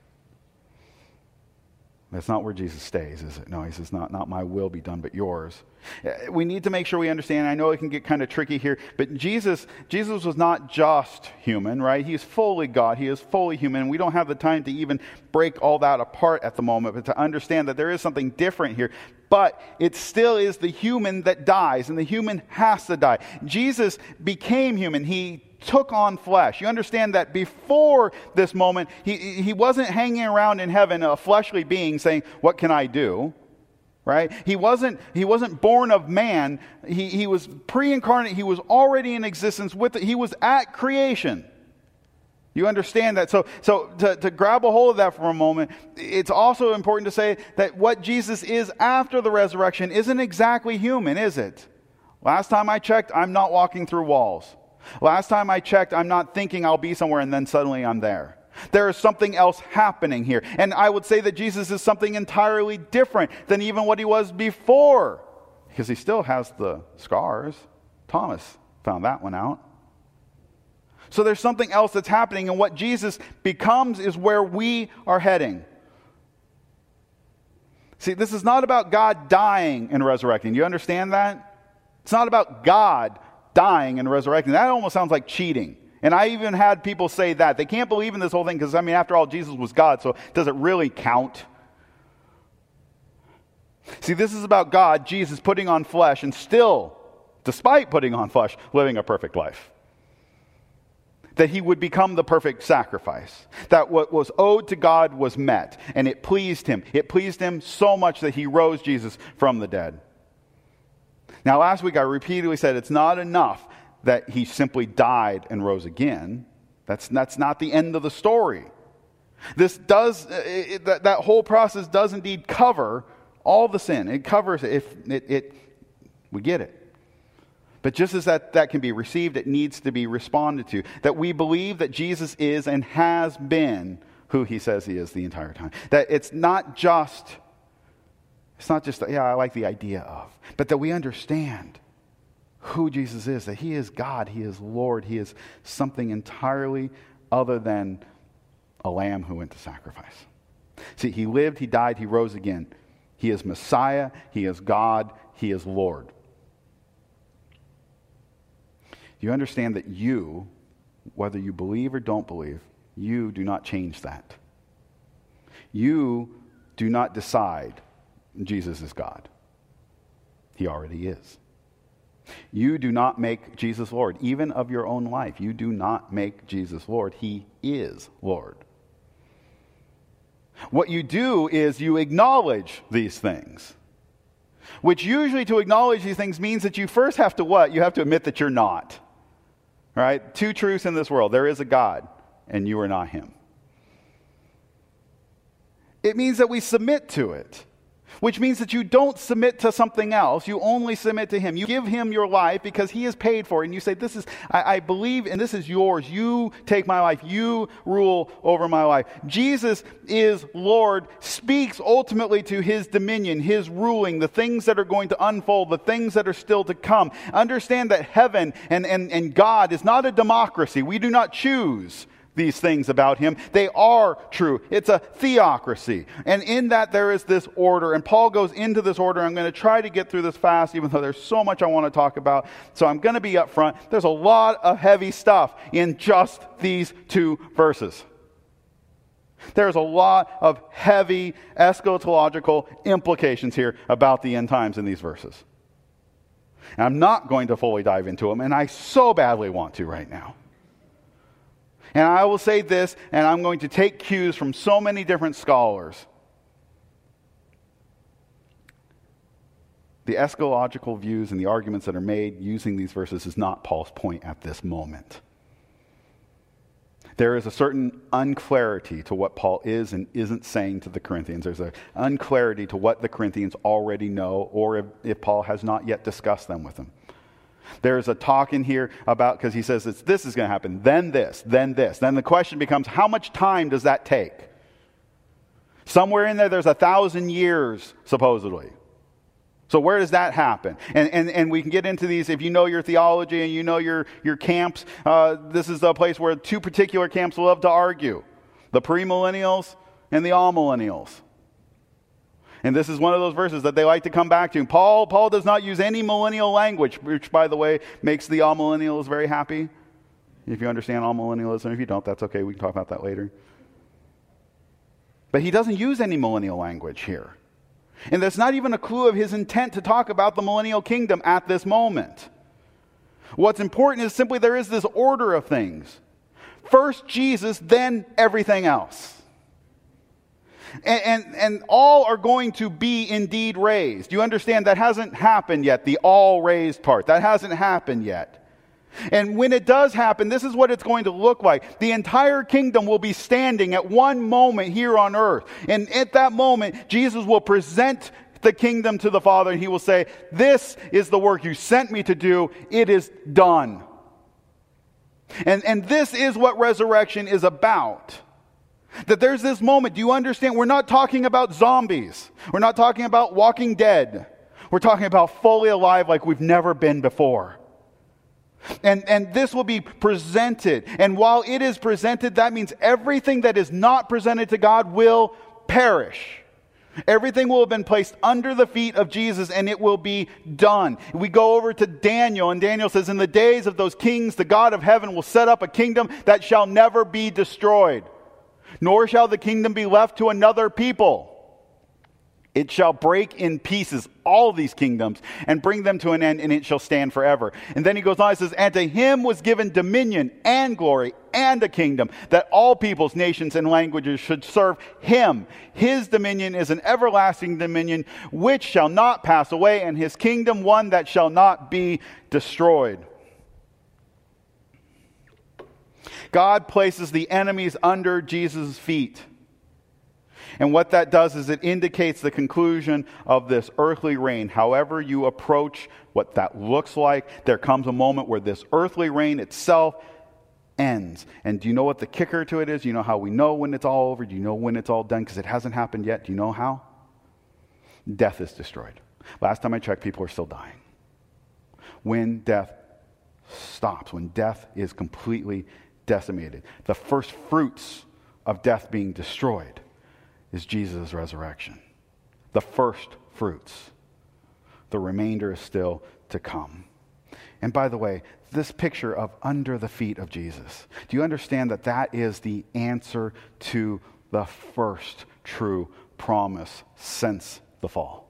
That's not where Jesus stays, is it? No, he says, not, not my will be done, but yours. We need to make sure we understand. I know it can get kind of tricky here, but Jesus, Jesus was not just human, right? He is fully God. He is fully human. We don't have the time to even break all that apart at the moment, but to understand that there is something different here. But it still is the human that dies, and the human has to die. Jesus became human. He took on flesh. You understand that before this moment, he, he wasn't hanging around in heaven, a fleshly being saying, what can I do? Right? He wasn't, he wasn't born of man. He, he was pre-incarnate. He was already in existence with it. He was at creation. You understand that? So, so to, to grab a hold of that for a moment, it's also important to say that what Jesus is after the resurrection isn't exactly human, is it? Last time I checked, I'm not walking through walls. Last time I checked, I'm not thinking I'll be somewhere and then suddenly I'm there. There is something else happening here. And I would say that Jesus is something entirely different than even what he was before. Because he still has the scars. Thomas found that one out. So there's something else that's happening, and what Jesus becomes is where we are heading. See, this is not about God dying and resurrecting. Do you understand that? It's not about God dying and resurrecting. That almost sounds like cheating. And I even had people say that. They can't believe in this whole thing because, I mean, after all, Jesus was God, so does it really count? See, this is about God, Jesus, putting on flesh and still, despite putting on flesh, living a perfect life. That he would become the perfect sacrifice. That what was owed to God was met, and it pleased him. It pleased him so much that he rose Jesus from the dead. Now, last week I repeatedly said it's not enough that he simply died and rose again. That's, that's not the end of the story. This does, it, that, that whole process does indeed cover all the sin. It covers it. If it, it, we get it. But just as that, that can be received, it needs to be responded to. That we believe that Jesus is and has been who he says he is the entire time. That it's not just, it's not just, yeah, I like the idea of, but that we understand who Jesus is, that he is God, he is Lord, he is something entirely other than a lamb who went to sacrifice. See, he lived, he died, he rose again. He is Messiah, he is God, he is Lord. You understand that you, whether you believe or don't believe, you do not change that. You do not decide Jesus is God. He already is. You do not make Jesus Lord, even of your own life. You do not make Jesus Lord. He is Lord. What you do is you acknowledge these things, which usually to acknowledge these things means that you first have to what? You have to admit that you're not. All right? Two truths in this world. There is a God, and you are not him. It means that we submit to it, which means that you don't submit to something else. You only submit to him. You give him your life because he has paid for it. And you say, this is, I, I believe, and this is yours. You take my life. You rule over my life. Jesus is Lord, speaks ultimately to his dominion, his ruling, the things that are going to unfold, the things that are still to come. Understand that heaven and, and, and God is not a democracy. We do not choose these things about him. They are true. It's a theocracy. And in that there is this order. And Paul goes into this order. I'm going to try to get through this fast, even though there's so much I want to talk about. So I'm going to be up front. There's a lot of heavy stuff in just these two verses. There's a lot of heavy eschatological implications here about the end times in these verses. And I'm not going to fully dive into them, and I so badly want to right now. And I will say this, and I'm going to take cues from so many different scholars. The eschatological views and the arguments that are made using these verses is not Paul's point at this moment. There is a certain unclarity to what Paul is and isn't saying to the Corinthians. There's an unclarity to what the Corinthians already know, or if, if Paul has not yet discussed them with them. There's a talk in here about, because he says it's, this is going to happen, then this, then this. Then the question becomes, how much time does that take? Somewhere in there, there's a thousand years, supposedly. So where does that happen? And, and and we can get into these, if you know your theology and you know your, your camps, uh, this is a place where two particular camps love to argue. The premillennials and the amillennials. And this is one of those verses that they like to come back to. And Paul, Paul does not use any millennial language, which, by the way, makes the amillennials very happy. If you understand amillennialism, if you don't, that's okay. We can talk about that later. But he doesn't use any millennial language here. And that's not even a clue of his intent to talk about the millennial kingdom at this moment. What's important is simply there is this order of things. First Jesus, then everything else. And, and, and all are going to be indeed raised. You understand that hasn't happened yet, the all raised part. That hasn't happened yet. And when it does happen, this is what it's going to look like. The entire kingdom will be standing at one moment here on earth. And at that moment, Jesus will present the kingdom to the Father, and he will say, this is the work you sent me to do. It is done. And, and this is what resurrection is about. That there's this moment, do you understand? We're not talking about zombies. We're not talking about Walking Dead. We're talking about fully alive like we've never been before. And, and this will be presented. And while it is presented, that means everything that is not presented to God will perish. Everything will have been placed under the feet of Jesus, and it will be done. We go over to Daniel, and Daniel says, in the days of those kings, the God of heaven will set up a kingdom that shall never be destroyed, nor shall the kingdom be left to another people. It shall break in pieces all these kingdoms and bring them to an end, and it shall stand forever. And then he goes on and says, and to him was given dominion and glory and a kingdom, that all peoples, nations, and languages should serve him. His dominion is an everlasting dominion which shall not pass away, and his kingdom one that shall not be destroyed. God places the enemies under Jesus' feet. And what that does is it indicates the conclusion of this earthly reign. However you approach what that looks like, there comes a moment where this earthly reign itself ends. And do you know what the kicker to it is? You know how we know when it's all over? Do you know when it's all done? Because it hasn't happened yet. Do you know how? Death is destroyed. Last time I checked, people are still dying. When death stops, when death is completely decimated, the first fruits of death being destroyed is Jesus' resurrection. The first fruits. The remainder is still to come. And by the way, this picture of under the feet of Jesus, do you understand that that is the answer to the first true promise since the fall?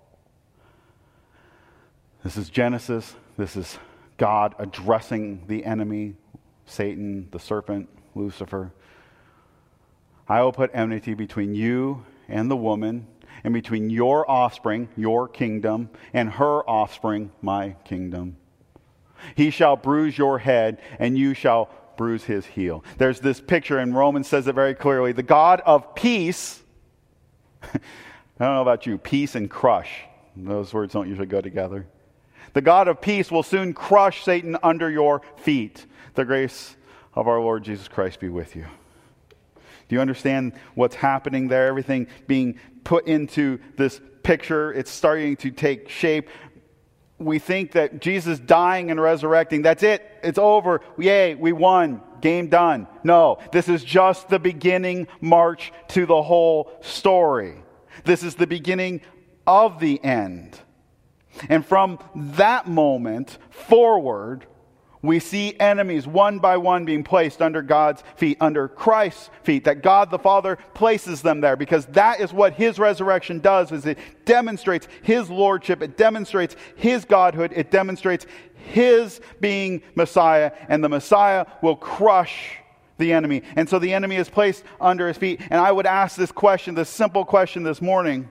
This is Genesis. This is God addressing the enemy, Satan, the serpent, Lucifer. I will put enmity between you and the woman, and between your offspring, your kingdom, and her offspring, my kingdom. He shall bruise your head, and you shall bruise his heel. There's this picture, and Romans says it very clearly. The God of peace, I don't know about you, peace and crush. Those words don't usually go together. The God of peace will soon crush Satan under your feet. The grace of our Lord Jesus Christ be with you. Do you understand what's happening there? Everything being put into this picture. It's starting to take shape. We think that Jesus dying and resurrecting, that's it. It's over. Yay, we won. Game done. No, this is just the beginning march to the whole story. This is the beginning of the end. And from that moment forward, we see enemies one by one being placed under God's feet, under Christ's feet, that God the Father places them there, because that is what his resurrection does, is it demonstrates his lordship, it demonstrates his godhood, it demonstrates his being Messiah, and the Messiah will crush the enemy. And so the enemy is placed under his feet. And I would ask this question, this simple question this morning: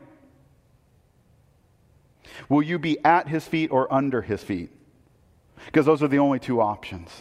will you be at his feet or under his feet? Because those are the only two options.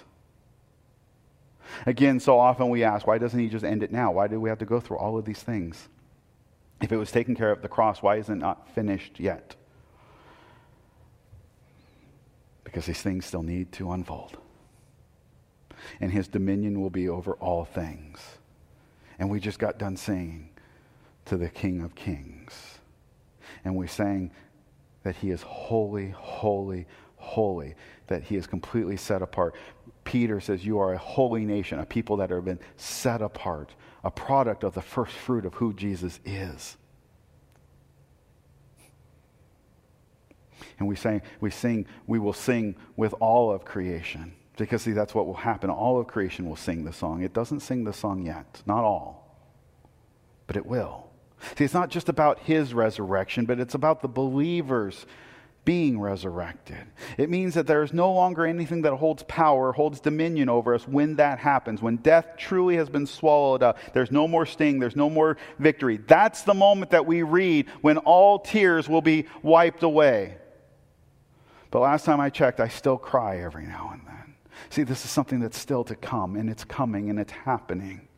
Again, so often we ask, why doesn't he just end it now? Why do we have to go through all of these things? If it was taken care of at the cross, why isn't it not finished yet? Because these things still need to unfold. And his dominion will be over all things. And we just got done singing to the King of Kings. And we sang that he is holy, holy, holy. That he is completely set apart. Peter says you are a holy nation, a people that have been set apart, a product of the first fruit of who Jesus is. And we sing, we sing, we will sing with all of creation. Because see, that's what will happen. All of creation will sing the song. It doesn't sing the song yet, not all. But it will. See, it's not just about his resurrection, but it's about the believers being resurrected. It means that there is no longer anything that holds power, holds dominion over us when that happens. When death truly has been swallowed up, there's no more sting, there's no more victory. That's the moment that we read when all tears will be wiped away. But last time I checked, I still cry every now and then. See, this is something that's still to come, and it's coming, and it's happening.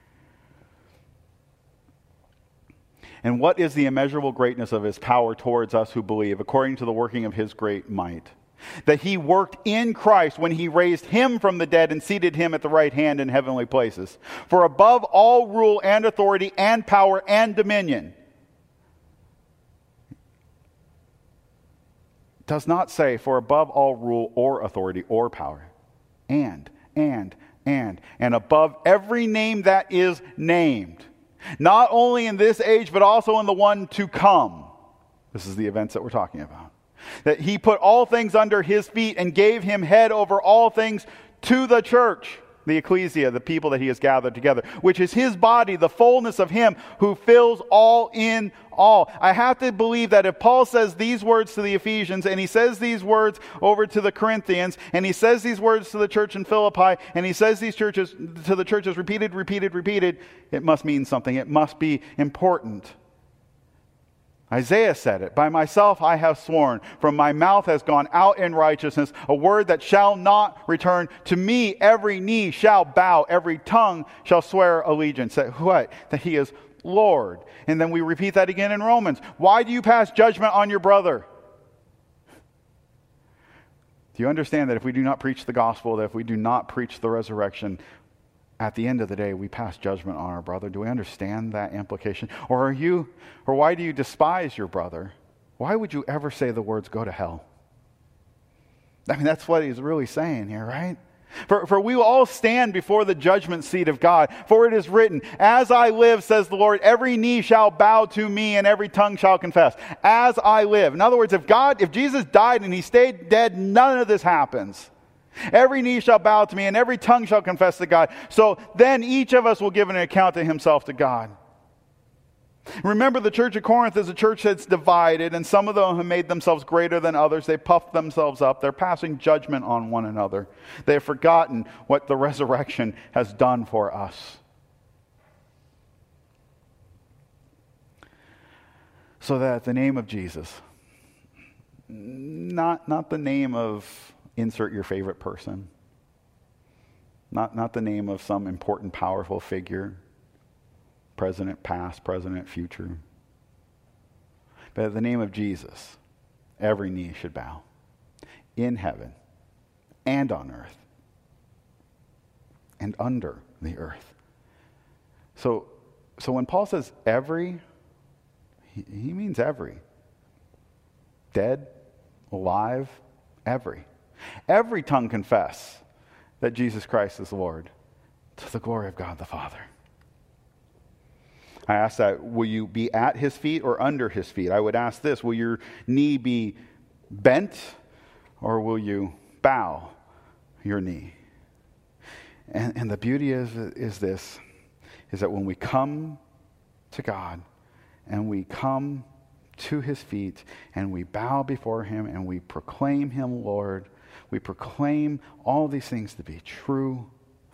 And what is the immeasurable greatness of his power towards us who believe, according to the working of his great might? That he worked in Christ when he raised him from the dead and seated him at the right hand in heavenly places. For above all rule and authority and power and dominion. Does not say for above all rule or authority or power. And, and, and, and above every name that is named. Not only in this age, but also in the one to come. This is the events that we're talking about. That he put all things under his feet and gave him head over all things to the church. The ecclesia, the people that he has gathered together, which is his body, the fullness of him who fills all in all. I have to believe that if Paul says these words to the Ephesians, and he says these words over to the Corinthians, and he says these words to the church in Philippi, and he says these churches to the churches repeated, repeated, repeated, it must mean something. It must be important. Isaiah said it, by myself I have sworn, from my mouth has gone out in righteousness, a word that shall not return. To me every knee shall bow, every tongue shall swear allegiance. That what? That he is Lord. And then we repeat that again in Romans. Why do you pass judgment on your brother? Do you understand that if we do not preach the gospel, that if we do not preach the resurrection, at the end of the day, we pass judgment on our brother? Do we understand that implication? Or are you, or why do you despise your brother? Why would you ever say the words, go to hell? I mean, that's what he's really saying here, right? For, for we will all stand before the judgment seat of God. For it is written, as I live, says the Lord, every knee shall bow to me and every tongue shall confess. As I live. In other words, if God, if Jesus died and he stayed dead, none of this happens. Every knee shall bow to me and every tongue shall confess to God. So then each of us will give an account to himself to God. Remember, the church of Corinth is a church that's divided, and some of them have made themselves greater than others. They puffed themselves up. They're passing judgment on one another. They have forgotten what the resurrection has done for us. So that at the name of Jesus, not, not the name of insert your favorite person. Not, not the name of some important, powerful figure. President past, president future. But at the name of Jesus, every knee should bow. In heaven and on earth and under the earth. So, so when Paul says every, he, he means every. Dead, alive, every. Every tongue confess that Jesus Christ is Lord, to the glory of God the Father. I asked that, will you be at his feet or under his feet? I would ask this, will your knee be bent or will you bow your knee? And, and the beauty is, is this, is that when we come to God and we come to his feet and we bow before him and we proclaim him Lord, we proclaim all these things to be true.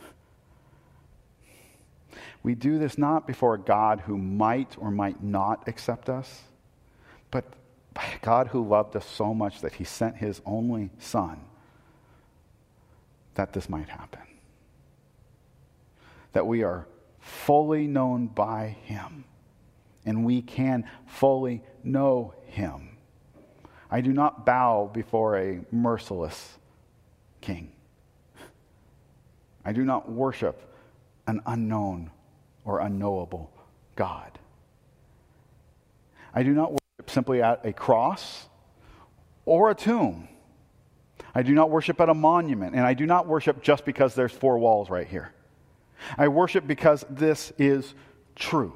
We do this not before a God who might or might not accept us, but by a God who loved us so much that he sent his only Son that this might happen. That we are fully known by him, and we can fully know him I do not bow before a merciless king. I do not worship an unknown or unknowable God. I do not worship simply at a cross or a tomb. I do not worship at a monument, and I do not worship just because there's four walls right here. I worship because this is true.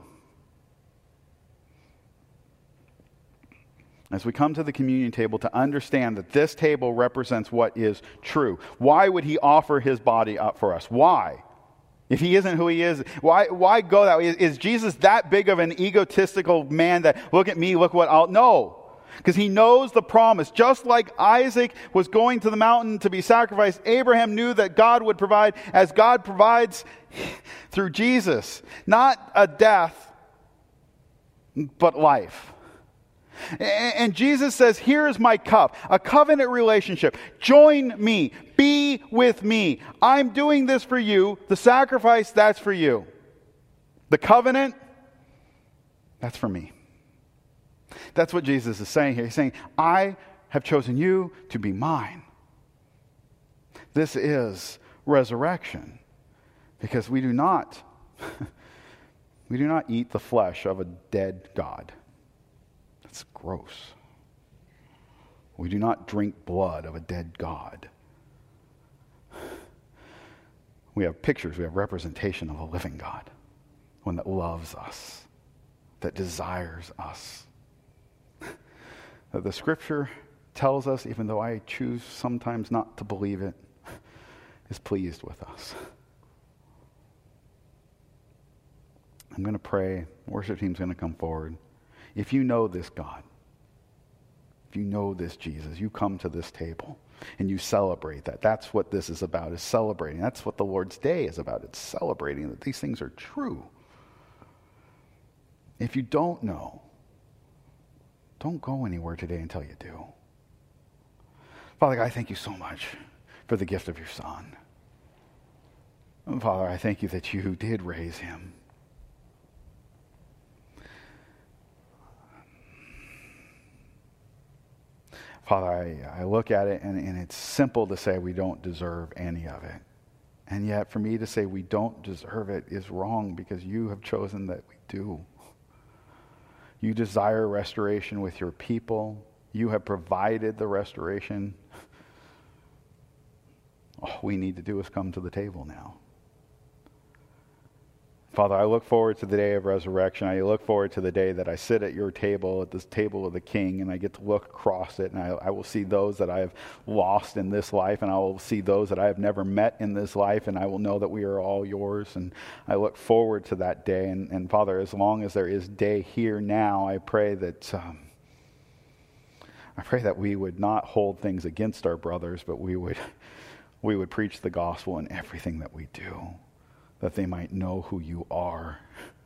As we come to the communion table to understand that this table represents what is true. Why would he offer his body up for us? Why? If he isn't who he is, why why go that way? Is, is Jesus that big of an egotistical man that, look at me, look what I'll... No. Because he knows the promise. Just like Isaac was going to the mountain to be sacrificed, Abraham knew that God would provide as God provides through Jesus. Not a death, but life. And Jesus says, here is my cup, a covenant relationship. Join me. Be with me. I'm doing this for you. The sacrifice, that's for you. The covenant, that's for me. That's what Jesus is saying here. He's saying, I have chosen you to be mine. This is resurrection. Because we do not, we do not eat the flesh of a dead God. That's gross. We do not drink blood of a dead God. We have pictures, we have representation of a living God. One that loves us, that desires us. That the scripture tells us, even though I choose sometimes not to believe it, is pleased with us. I'm going to pray. Worship team's going to come forward. If you know this God, if you know this Jesus, you come to this table and you celebrate that. That's what this is about, is celebrating. That's what the Lord's Day is about. It's celebrating that these things are true. If you don't know, don't go anywhere today until you do. Father God, I thank you so much for the gift of your Son. And Father, I thank you that you did raise him. Father, I, I look at it and, and it's simple to say we don't deserve any of it. And yet for me to say we don't deserve it is wrong because you have chosen that we do. You desire restoration with your people. You have provided the restoration. All we need to do is come to the table now. Father, I look forward to the day of resurrection. I look forward to the day that I sit at your table, at this table of the King, and I get to look across it, and I, I will see those that I have lost in this life, and I will see those that I have never met in this life, and I will know that we are all yours, and I look forward to that day. And, and Father, as long as there is day here now, I pray that um, I pray that we would not hold things against our brothers, but we would we would preach the gospel in everything that we do, that they might know who you are.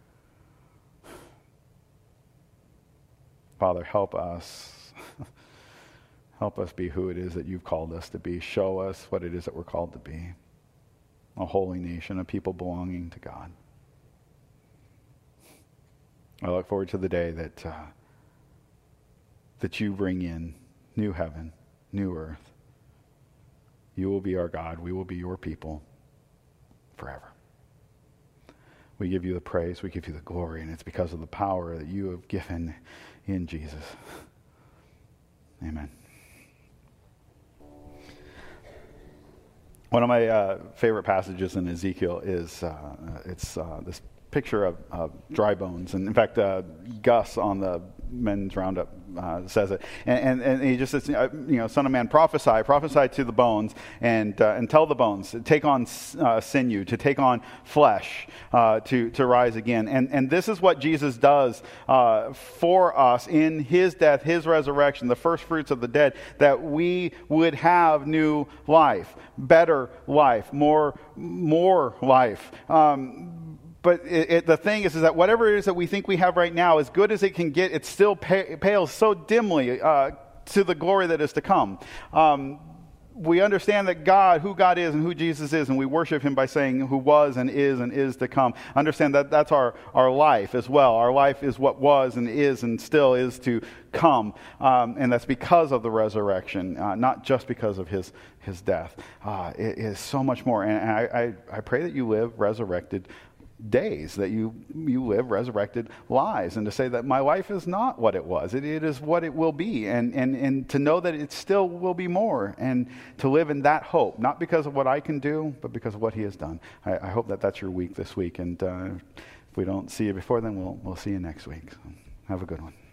Father, help us. Help us be who it is that you've called us to be. Show us what it is that we're called to be. A holy nation, a people belonging to God. I look forward to the day that uh, that you bring in new heaven, new earth. You will be our God. We will be your people forever. We give you the praise, we give you the glory, and it's because of the power that you have given in Jesus. Amen. One of my uh, favorite passages in Ezekiel is uh, it's uh, this picture of uh, dry bones. And in fact, uh, Gus on the Men's Roundup uh, says it. And, and, and he just says, uh, you know, Son of Man, prophesy, prophesy to the bones and uh, and tell the bones to take on uh, sinew, to take on flesh, uh, to, to rise again. And, and this is what Jesus does uh, for us in his death, his resurrection, the first fruits of the dead, that we would have new life, better life, more, more life. Um, But it, it, the thing is, is that whatever it is that we think we have right now, as good as it can get, it still pa- pales so dimly uh, to the glory that is to come. Um, we understand that God, who God is and who Jesus is, and we worship him by saying who was and is and is to come. Understand that that's our, our life as well. Our life is what was and is and still is to come. Um, and that's because of the resurrection, uh, not just because of his his death. Uh, it is so much more. And I, I, I pray that you live resurrected days, that you you live resurrected lives, and to say that my life is not what it was, it, it is what it will be, and, and and to know that it still will be more, and to live in that hope, not because of what I can do, but because of what he has done. I, I hope that that's your week this week, and uh, if we don't see you before then, we'll we'll see you next week. So have a good one.